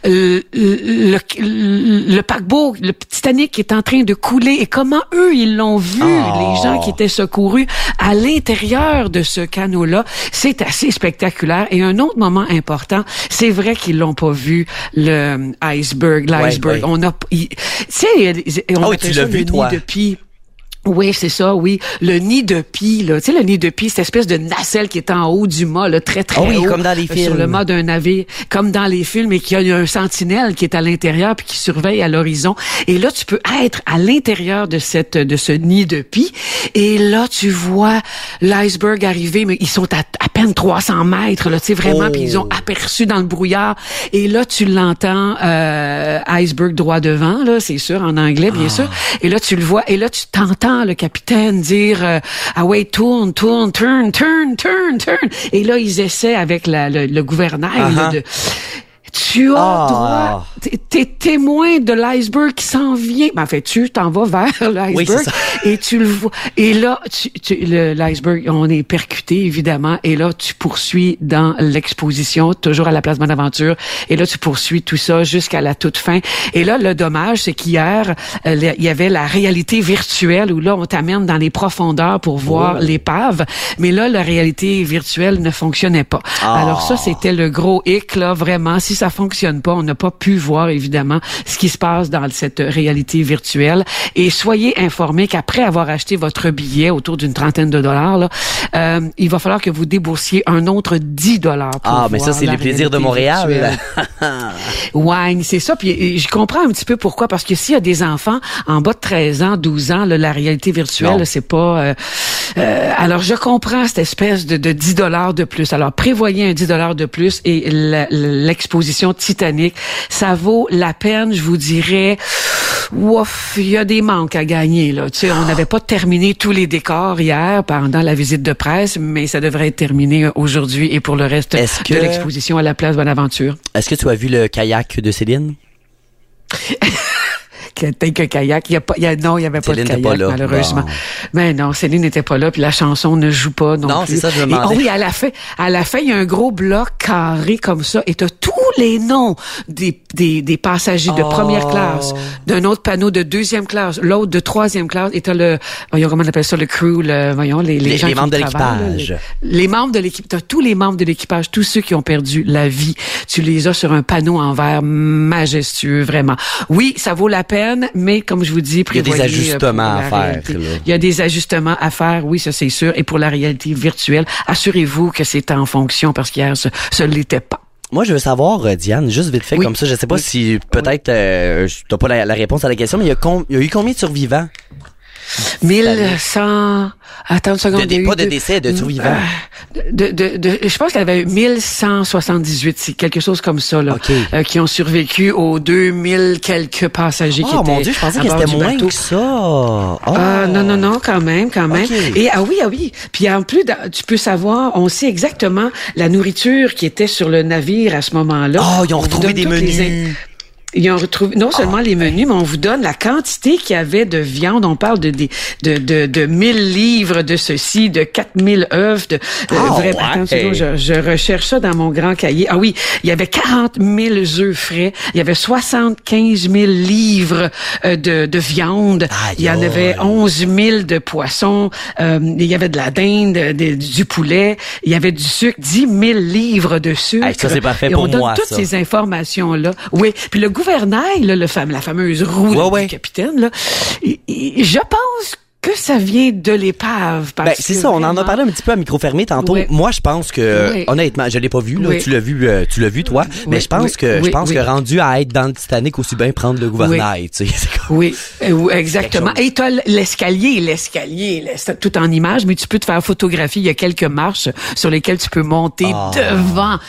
le paquebot, le Titanic qui est en train de couler. Et comment eux, ils l'ont vu, les gens qui étaient secourus à l'intérieur de ce canot-là. C'est assez spectaculaire. Et un autre moment important, c'est vrai qu'ils l'ont pas vu, l'iceberg. Ouais. On a, tu sais, on appelle ça le nid de pie. Oui, c'est ça, oui. Le nid de pie, là. Tu sais, le nid de pie, cette espèce de nacelle qui est en haut du mât, là, très, très haut. Comme dans les films. Sur le mât d'un navire. Comme dans les films, et qu'il y a un sentinelle qui est à l'intérieur puis qui surveille à l'horizon. Et là, tu peux être à l'intérieur de ce nid de pie. Et là, tu vois l'iceberg arriver, mais ils sont à peine 300 mètres, là, tu sais, vraiment. Puis ils ont aperçu dans le brouillard. Et là, tu l'entends, iceberg droit devant, là, c'est sûr, en anglais, bien sûr. Et là, tu le vois. Et là, tu t'entends le capitaine dire tourne. Et là, ils essaient avec le gouvernail là, de... Tu as droit, t'es témoin de l'iceberg qui s'en vient. Ben, en fait, tu t'en vas vers l'iceberg et tu le vois. Et là, l'iceberg, on est percuté, évidemment. Et là, tu poursuis dans l'exposition, toujours à la place Bonaventure. Et là, tu poursuis tout ça jusqu'à la toute fin. Et là, le dommage, c'est qu'hier, il y avait la réalité virtuelle où là, on t'amène dans les profondeurs pour voir l'épave. Mais là, la réalité virtuelle ne fonctionnait pas. Alors ça, c'était le gros hic, là, vraiment. Si ça fonctionne pas, on n'a pas pu voir évidemment ce qui se passe dans cette réalité virtuelle. Et soyez informés qu'après avoir acheté votre billet autour d'une $30, là, il va falloir que vous déboursiez un autre $10 pour voir mais ça c'est les plaisirs de Montréal. Ouais, c'est ça. Puis je comprends un petit peu pourquoi, parce que s'il y a des enfants en bas de 13 ans, 12 ans, là, la réalité virtuelle, là, c'est pas. Alors je comprends cette espèce de $10 de plus. Alors prévoyez un $10 de plus et l'exposition Titanic, ça vaut la peine, je vous dirais. Ouf, il y a des manques à gagner, là. Tu sais, on n'avait pas terminé tous les décors hier pendant la visite de presse, mais ça devrait être terminé aujourd'hui et pour le reste de l'exposition à la place Bonaventure. Est-ce que tu as vu le kayak de Céline? Qu'un kayak. Non, il y avait pas de kayak, pas là, malheureusement. Bon. Mais non, Céline n'était pas là, puis la chanson ne joue pas non plus. C'est ça, je me demandais. Oui, à la fin, il y a un gros bloc carré comme ça, et t'as tous les noms des passagers de première classe, d'un autre panneau de deuxième classe, l'autre de troisième classe, et t'as comment on appelle ça, le crew, les gens les membres de l'équipage. Les membres de l'équipage, t'as tous les membres de l'équipage, tous ceux qui ont perdu la vie. Tu les as sur un panneau en verre majestueux, vraiment. Oui, ça vaut la peine. Mais comme je vous dis, il y a des ajustements à faire. Il y a des ajustements à faire, oui, ça c'est sûr. Et pour la réalité virtuelle, assurez-vous que c'est en fonction, parce qu'hier, ça ne l'était pas. Moi, je veux savoir, Diane, juste vite fait comme ça, je sais pas si peut-être t'as pas la réponse à la question, mais il y a eu combien de survivants? 1100... Attends une seconde. Pas de décès, de survivants. Je pense qu'il y avait 1178, c'est quelque chose comme ça, là, qui ont survécu aux 2000 quelques passagers qui étaient... Oh mon Dieu, je pensais que c'était moins que ça. Non, quand même. Okay. Et oui. Puis en plus, tu peux savoir, on sait exactement la nourriture qui était sur le navire à ce moment-là. Ils ont retrouvé des menus. Ils ont retrouvé non seulement les menus, mais on vous donne la quantité qu'il y avait de viande. On parle de 1000 livres de ceci, de 4000 œufs, Attends, je recherche ça dans mon grand cahier. Ah oui, il y avait 40 000 œufs frais. Il y avait 75 000 livres de viande. Il y en avait 11 000 de poissons. Il y avait de la dinde, du poulet. Il y avait du sucre, 10 000 livres de sucre. Ça, c'est parfait pour moi, on donne toutes ces informations-là. Oui, puis le gouvernail, là, la fameuse roue du capitaine, là, je pense que ça vient de l'épave? C'est ça, on en a parlé un petit peu à micro fermé tantôt. Oui. Moi, je pense que, Oui. honnêtement, je l'ai pas vu, là. Oui. Tu l'as vu, toi. Mais je pense que rendu à être dans le Titanic, aussi bien prendre le gouvernail, tu sais. Oui, exactement. Et t'as l'escalier, c'est tout en image, mais tu peux te faire photographier. Il y a quelques marches sur lesquelles tu peux monter devant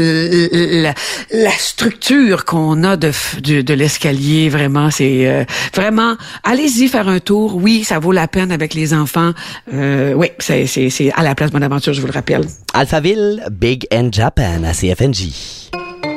la structure qu'on a de l'escalier. Vraiment, c'est vraiment. Allez-y faire un tour. Oui, ça vaut la peine avec les enfants. Oui, c'est à la place Bonaventure, je vous le rappelle. Alphaville, Big and Japan à CFNJ.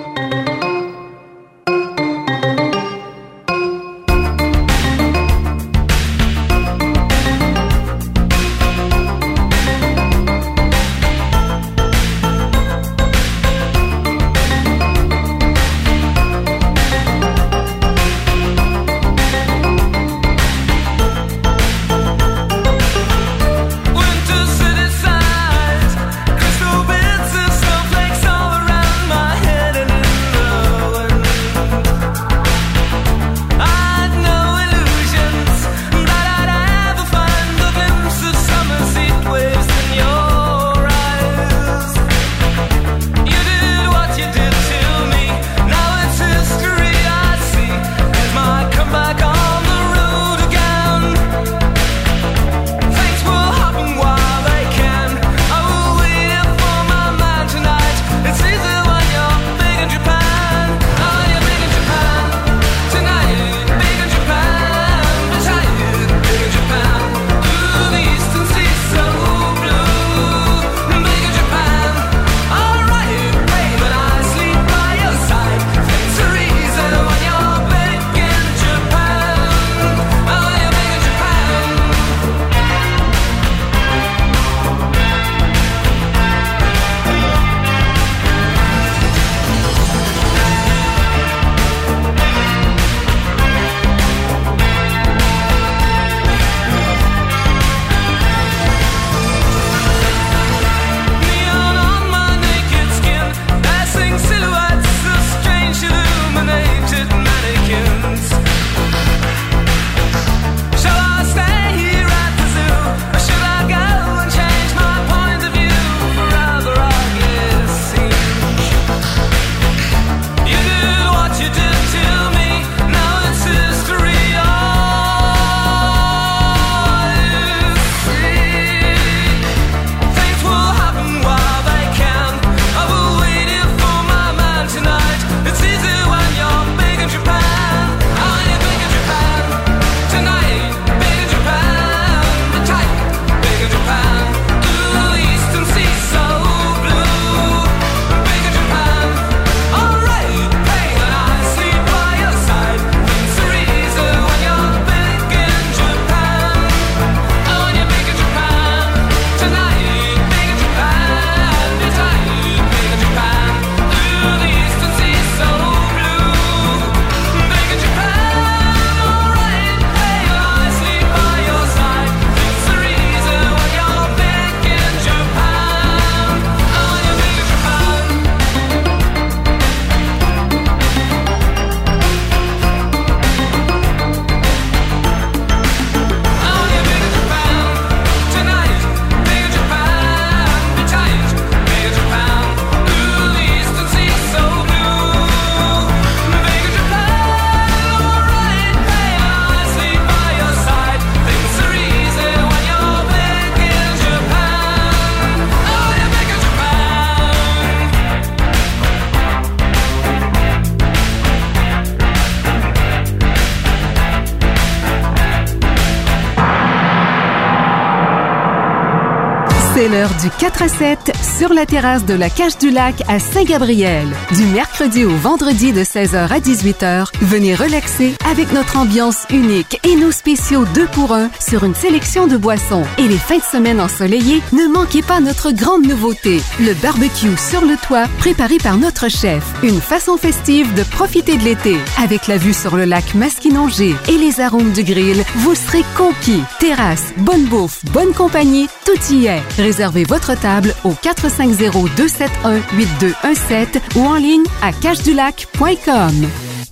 C'est l'heure du 4 à 7 sur la terrasse de la Cache du Lac à Saint-Gabriel. Du mercredi au vendredi de 16h à 18h, venez relaxer avec notre ambiance unique et nos spéciaux 2 pour 1 sur une sélection de boissons. Et les fins de semaine ensoleillées, ne manquez pas notre grande nouveauté, le barbecue sur le toit préparé par notre chef. Une façon festive de profiter de l'été. Avec la vue sur le lac Masquinongé et les arômes du grill, vous serez conquis. Terrasse, bonne bouffe, bonne compagnie, tout y est. Réservez votre table au 450-271-8217 ou en ligne à cachedulac.com.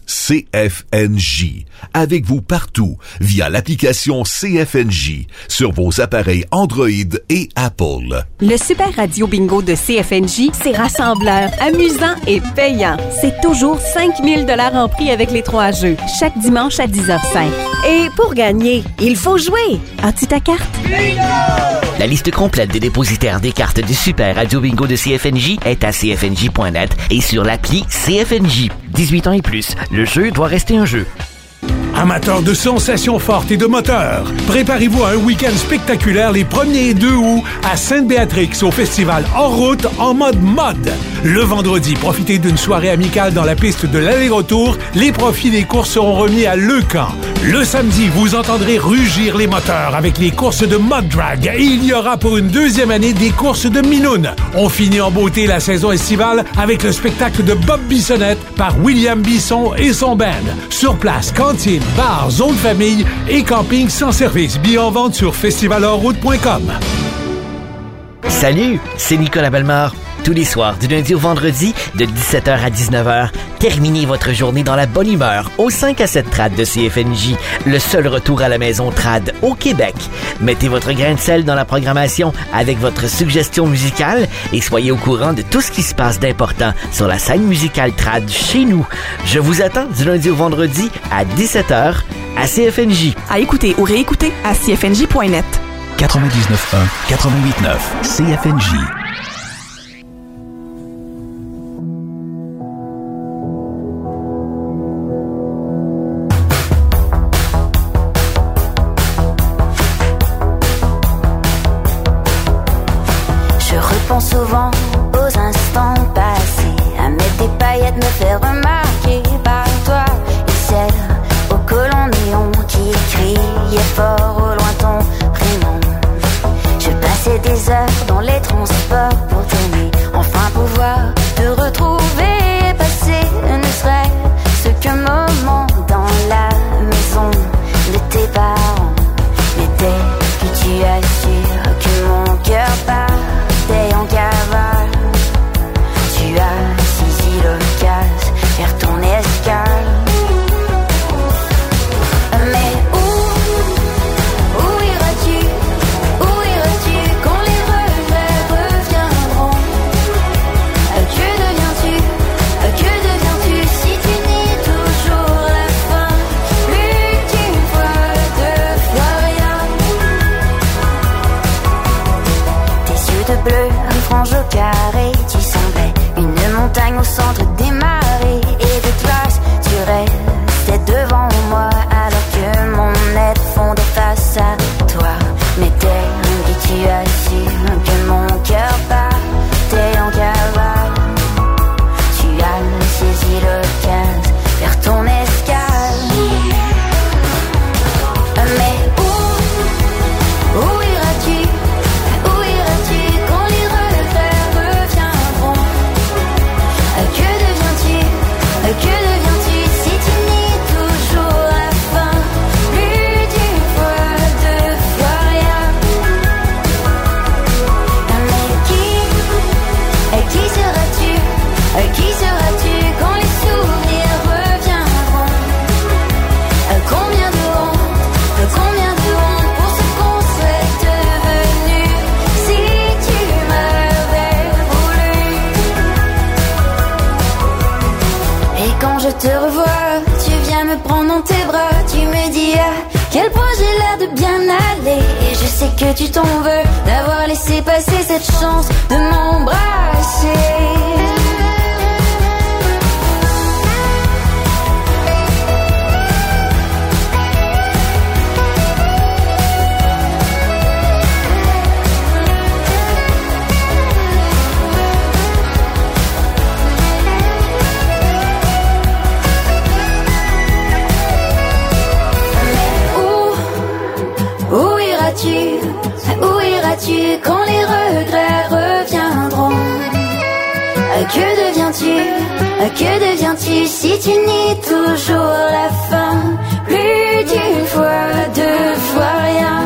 CFNJ. Avec vous partout via l'application CFNJ sur vos appareils Android et Apple. Le Super Radio Bingo de CFNJ, c'est rassembleur, amusant et payant. C'est toujours 5 000 $ en prix avec les 3 jeux, chaque dimanche à 10h05. Et pour gagner, il faut jouer. As-tu ta carte? Bingo! La liste complète des dépositaires des cartes du Super Radio Bingo de CFNJ est à cfnj.net et sur l'appli CFNJ. 18 ans et plus, le jeu doit rester un jeu. Amateurs de sensations fortes et de moteurs, préparez-vous à un week-end spectaculaire les 1er et 2 août à Sainte-Béatrix au festival Hors Route en mode mode. Le vendredi, profitez d'une soirée amicale dans la piste de l'aller-retour. Les profits des courses seront remis à Leucan. Le samedi, vous entendrez rugir les moteurs avec les courses de mud drag et il y aura pour une 2e année des courses de minoune. On finit en beauté la saison estivale avec le spectacle de Bob Bissonnette par William Bisson et son band. Sur place, cantine, bar, zone famille et camping sans service. Billets en vente sur festivalhortroute.com. Salut, c'est Nicolas Bellemare. Tous les soirs, du lundi au vendredi, de 17h à 19h, terminez votre journée dans la bonne humeur au 5 à 7 trad de CFNJ, le seul retour à la maison trad au Québec. Mettez votre grain de sel dans la programmation avec votre suggestion musicale et soyez au courant de tout ce qui se passe d'important sur la scène musicale trad chez nous. Je vous attends du lundi au vendredi à 17h à CFNJ. À écouter ou réécouter à cfnj.net. 99.1, 88.9, CFNJ. Souvent aux instants passés, à mettre des paillettes, me faire remarquer par toi et celle au colon néon qui criait fort au loin ton prénom. Je passais des heures dans les transports pour t'aimer, enfin pouvoir te retrouver, passer ne serait-ce qu'un moment dans la maison de tes parents. Mais dès que tu assures que mon cœur bat en cavale, tu as saisi l'occasion vers ton escale. Mais où iras-tu quand les regrets reviendront? Que deviens-tu si tu nies toujours la fin? Plus qu'une fois, 2 fois rien. Tes yeux de bleu, frange au carré, tu semblais une montagne au centre des marées et de glace. Tu restais devant moi alors que mon être fondait face à toi. Mais dès que tu assures que mon cœur battait en cavale, tu as saisi l'occasion vers ton escale. Mais où iras-tu quand les regrets reviendront? Que deviens-tu si tu nies toujours la fin? Plus d'une fois, 2 fois rien. Mais qui seras-tu quand les souvenirs reviendront? Combien de honte pour ce qu'on serait devenu si tu m'avais voulu. Et quand je te revois, tu viens me prendre dans tes bras, tu me dis à quel point j'ai l'air de bien aller. Et je sais que tu t'en veux d'avoir laissé passer cette chance de m'embrasser. Où iras-tu quand les regrets reviendront? Que deviens-tu si tu nies toujours la fin? Plus d'une fois, 2 fois rien.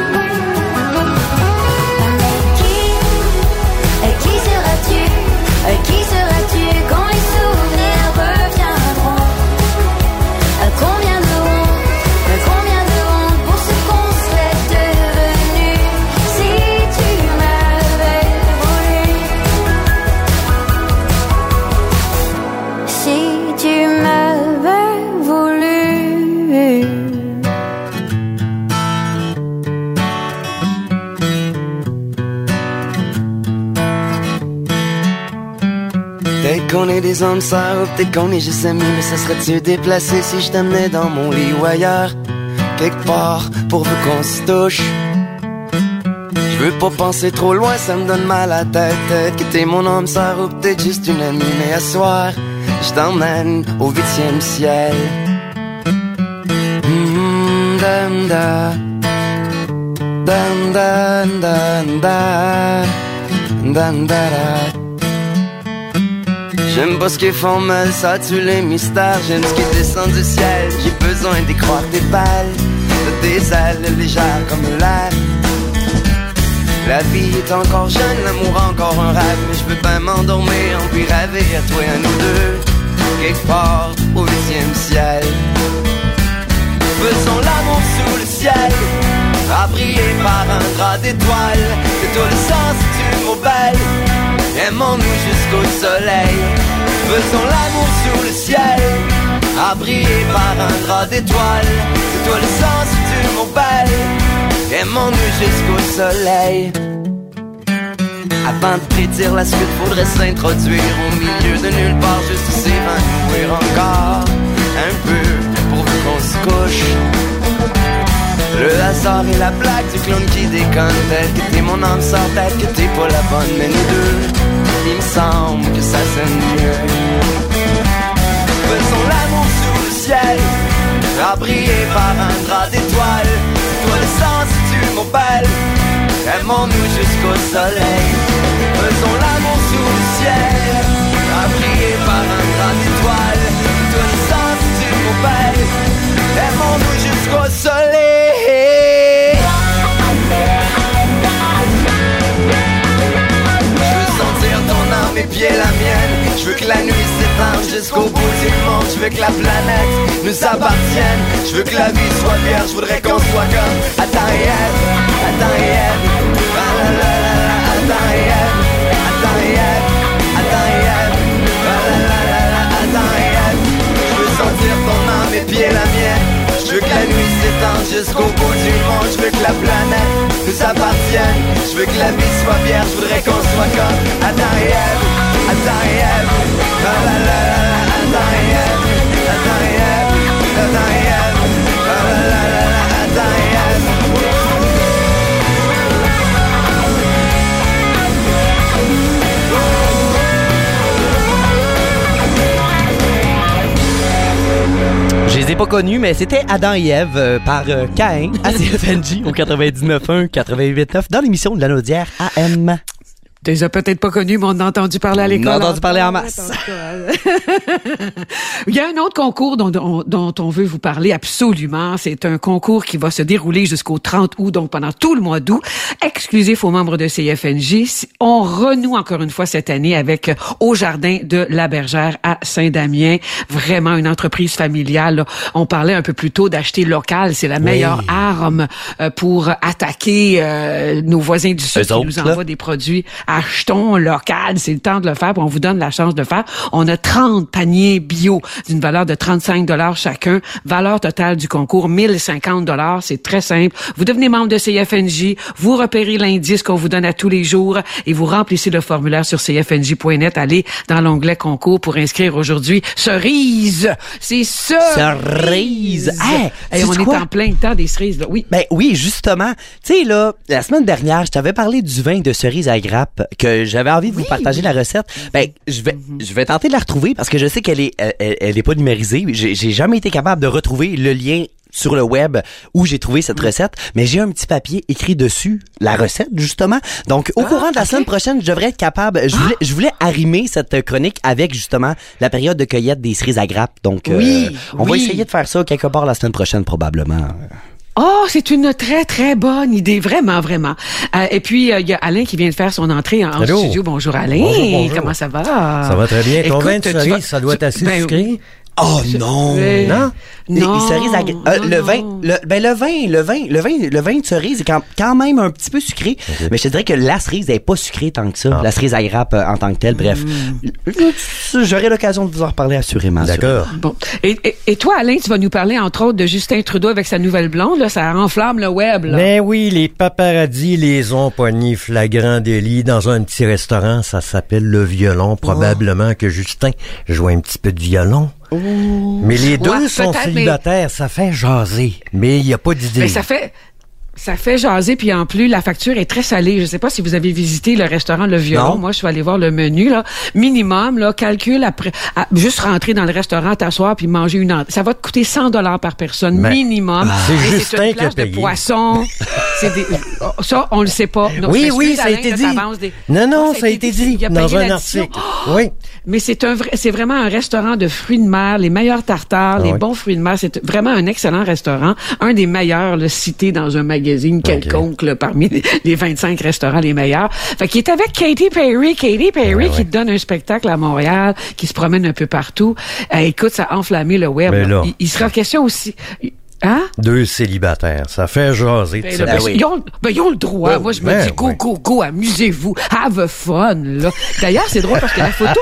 Mais qui seras-tu quand les souvenirs reviendront? qu'on est des hommes sœurs ou peut-être qu'on est juste amis, mais ça serait-tu déplacé si je t'amenais dans mon lit ou ailleurs, quelque part, pourvu qu'on se touche. Je veux pas penser trop loin, ça me donne mal à la tête. Peut-être que t'es mon homme sœur ou peut-être juste une amie, mais à soir, je t'emmène au 8e ciel. Dam da, dam da da da, dam da da. J'aime pas ce qui est formel, ça tue les mystères. J'aime ce qui descend du ciel, j'ai besoin d'y croire tes balles, de tes ailes légères comme l'air. La vie est encore jeune, l'amour encore un rêve, mais je veux pas m'endormir, en puis rêver à toi et à nous deux, quelque part au 8e ciel. Faisons l'amour sous le ciel, à briller par un drap d'étoiles. C'est toi le sens, tu m'es belle, aimons-nous jusqu'au soleil. Faisons l'amour sous le ciel, à briller par un drap d'étoiles. C'est toi le sens, tu m'es belle, aimons-nous jusqu'au soleil. Avant de prédire la suite, faudrait s'introduire au milieu de nulle part, juste s'évanouir encore un peu pourvu qu'on se couche. Le hasard et la blague du clown qui déconne, peut-être que t'es mon âme sœur, peut-être que t'es pas la bonne, mais nous deux, il me semble que ça sonne mieux. Faisons l'amour sous le ciel, à briller par un drap d'étoiles. Toi le sens, tu m'appelles, aimons-nous jusqu'au soleil. Faisons l'amour sous le ciel, à briller par un drap d'étoiles. Toi le sens, tu m'appelles, aimons-nous jusqu'au soleil. Je veux sentir ton âme et pieds la mienne. Je veux que la nuit s'étende jusqu'au bout du monde. Je veux que la planète nous appartienne. Je veux que la vie soit vierge. Je voudrais qu'on soit comme Adam et Ève, Adam et Ève, ah la la la la, Adam et Ève, Adam et Ève, Adam et Ève, ah la la la la, Adam et Ève. Je veux sentir ton âme et pieds la mienne. Je veux que la nuit s'étende jusqu'au bout du monde. Je veux que la planète nous appartienne. Je veux que la vie soit vierge. Je voudrais qu'on soit comme Adam et Ève, Adam et Ève, ah la la la la, Adam et Ève, Adam et Ève, Adam et Ève, ah la la la la, Adam et Ève. Je les ai pas connus, mais c'était Adam et Ève par Caïn à CFNJ au 99.1, 88.9 dans l'émission de la Naudière AM. Tu les as peut-être pas connus, mais on a entendu parler à l'école. On a entendu parler en masse. Il y a un autre concours dont on veut vous parler absolument. C'est un concours qui va se dérouler jusqu'au 30 août, donc pendant tout le mois d'août, exclusif aux membres de CFNJ. On renoue encore une fois cette année avec Au Jardin de la Bergère à Saint-Damien. Vraiment une entreprise familiale. Là. On parlait un peu plus tôt d'acheter local. C'est la meilleure arme pour attaquer nos voisins du Sud qui nous envoient des produits. Achetons local, c'est le temps de le faire, puis on vous donne la chance de le faire. On a 30 paniers bio d'une valeur de 35 $ chacun. Valeur totale du concours, 1050 $. C'est très simple. Vous devenez membre de CFNJ, vous repérez l'indice qu'on vous donne à tous les jours et vous remplissez le formulaire sur cfnj.net. Allez dans l'onglet concours pour inscrire aujourd'hui. Cerise! C'est ça! Cerise! Hey, on est en plein temps des cerises, là. Oui. Ben oui, justement. Tu sais, là, la semaine dernière, je t'avais parlé du vin de cerise à grappe que j'avais envie de vous partager la recette. Ben, je vais tenter de la retrouver parce que je sais qu'elle est pas numérisée. J'ai jamais été capable de retrouver le lien sur le web où j'ai trouvé cette recette, mais j'ai un petit papier écrit dessus la recette, justement. Donc, au courant de la semaine prochaine, je devrais être capable. Je voulais arrimer cette chronique avec, justement, la période de cueillette des cerises à grappe. Donc, on va essayer de faire ça quelque part la semaine prochaine, probablement. Oh, c'est une très, très bonne idée. Vraiment, vraiment. Et puis, il y a Alain qui vient de faire son entrée en studio. Bonjour, Alain. Bonjour. Comment ça va? Ça va très bien. Ton vin de cerise, ça doit être assez sucré? Oh non! Non? Les cerises le vin de cerise est quand même un petit peu sucré, mais je te dirais que la cerise n'est pas sucrée tant que ça. La cerise à grappe en tant que telle, bref. J'aurai l'occasion de vous en reparler assurément. D'accord. Bon. Et toi, Alain, tu vas nous parler entre autres de Justin Trudeau avec sa nouvelle blonde, là, ça enflamme le web, là. Ben oui, les paparazzis les ont pognés flagrant délit dans un petit restaurant, ça s'appelle Le Violon, probablement que Justin joue un petit peu de violon. Mais les deux sont célibataires, ça fait jaser, mais il n'y a pas d'idée. Mais ça fait jaser, puis en plus, la facture est très salée. Je sais pas si vous avez visité le restaurant Le Violon. Non. Moi, je suis allée voir le menu, là. Minimum, là, calcule après, juste rentrer dans le restaurant, t'asseoir, puis manger une entrée. Ça va te coûter $100 par personne, minimum. C'est Justin qui a payé. De poisson. Ça, on le sait pas. Donc, oui, ça a été dit. Non, ça a été dit dans un article. Oui. Mais c'est vraiment un restaurant de fruits de mer, les meilleurs tartares, les bons fruits de mer. C'est vraiment un excellent restaurant. Un des meilleurs, là, cité dans un magazine quelconque, là, parmi les 25 restaurants les meilleurs. Fait qu'il est avec Katy Perry qui te donne un spectacle à Montréal, qui se promène un peu partout. Écoute, ça a enflammé le web. Là. Il sera question aussi... Hein? Deux célibataires, ça fait jaser. Ils ont le droit. Moi, je me dis, go, amusez-vous, have fun, là. D'ailleurs, c'est drôle parce que la photo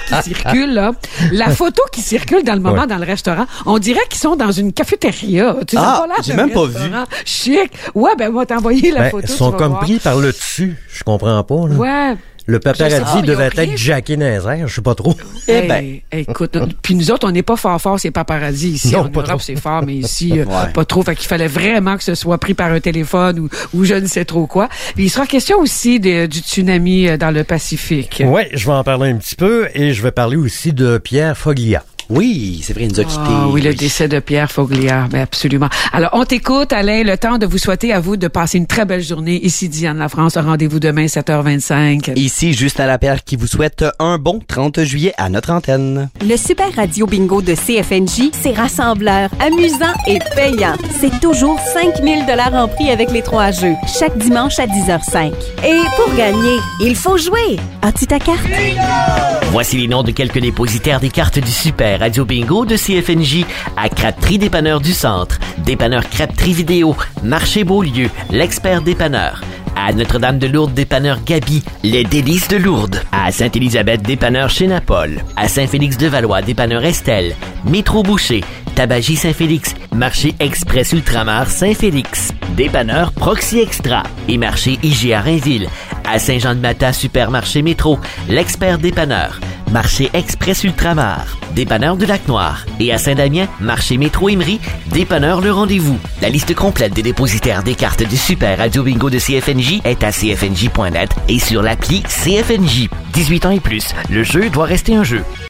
qui circule dans le moment dans le restaurant, on dirait qu'ils sont dans une cafétéria. Tu sais, j'ai même pas vu. Chic. Ouais, on va t'envoyer la photo. Ils sont comme pris par le dessus. Je comprends pas, là. Ouais. Le paparazzi devait être Jackie Nazaire, je sais pas trop. Écoute, puis nous autres, on n'est pas fort ces paparazzis ici. En Europe, c'est fort, mais ici, pas trop. Fait qu'il fallait vraiment que ce soit pris par un téléphone ou je ne sais trop quoi. Puis il sera question aussi du tsunami dans le Pacifique. Oui, je vais en parler un petit peu et je vais parler aussi de Pierre Foglia. Oui, c'est vrai, il nous a quittés. Oui, le décès de Pierre Foglia, mais absolument. Alors, on t'écoute, Alain, le temps de vous souhaiter à vous de passer une très belle journée. Ici, Diane Lafrance, rendez-vous demain, 7h25. Ici, Justin Lapierre qui vous souhaite un bon 30 juillet à notre antenne. Le Super Radio Bingo de CFNJ, c'est rassembleur, amusant et payant. C'est toujours 5 000 $ en prix avec les 3 jeux, chaque dimanche à 10h05. Et pour gagner, il faut jouer. As-tu ta carte? Voici les noms de quelques dépositaires des cartes du Super Radio Bingo de CFNJ à Crabtree Dépanneur du Centre, Dépanneur Crabtree Vidéo, Marché Beaulieu, l'Expert Dépanneur. À Notre-Dame-de-Lourdes, dépanneur Gabi, les délices de Lourdes. À Sainte-Élisabeth, dépanneur chez Napol. À Saint-Félix-de-Valois, dépanneur Estelle. Métro Boucher, Tabagie Saint-Félix, Marché Express Ultramar Saint-Félix. Dépanneur Proxy Extra et Marché IGA Rainville. À Saint-Jean-de-Mata, Supermarché Métro, l'Expert Dépanneur. Marché Express Ultramar, dépanneur de Lac-Noir. Et à Saint-Damien, Marché Métro Emery, dépanneur Le Rendez-vous. La liste complète des dépositaires des cartes du Super Radio Bingo de CFNJ est à cfnj.net et sur l'appli CFNJ. 18 ans et plus, le jeu doit rester un jeu.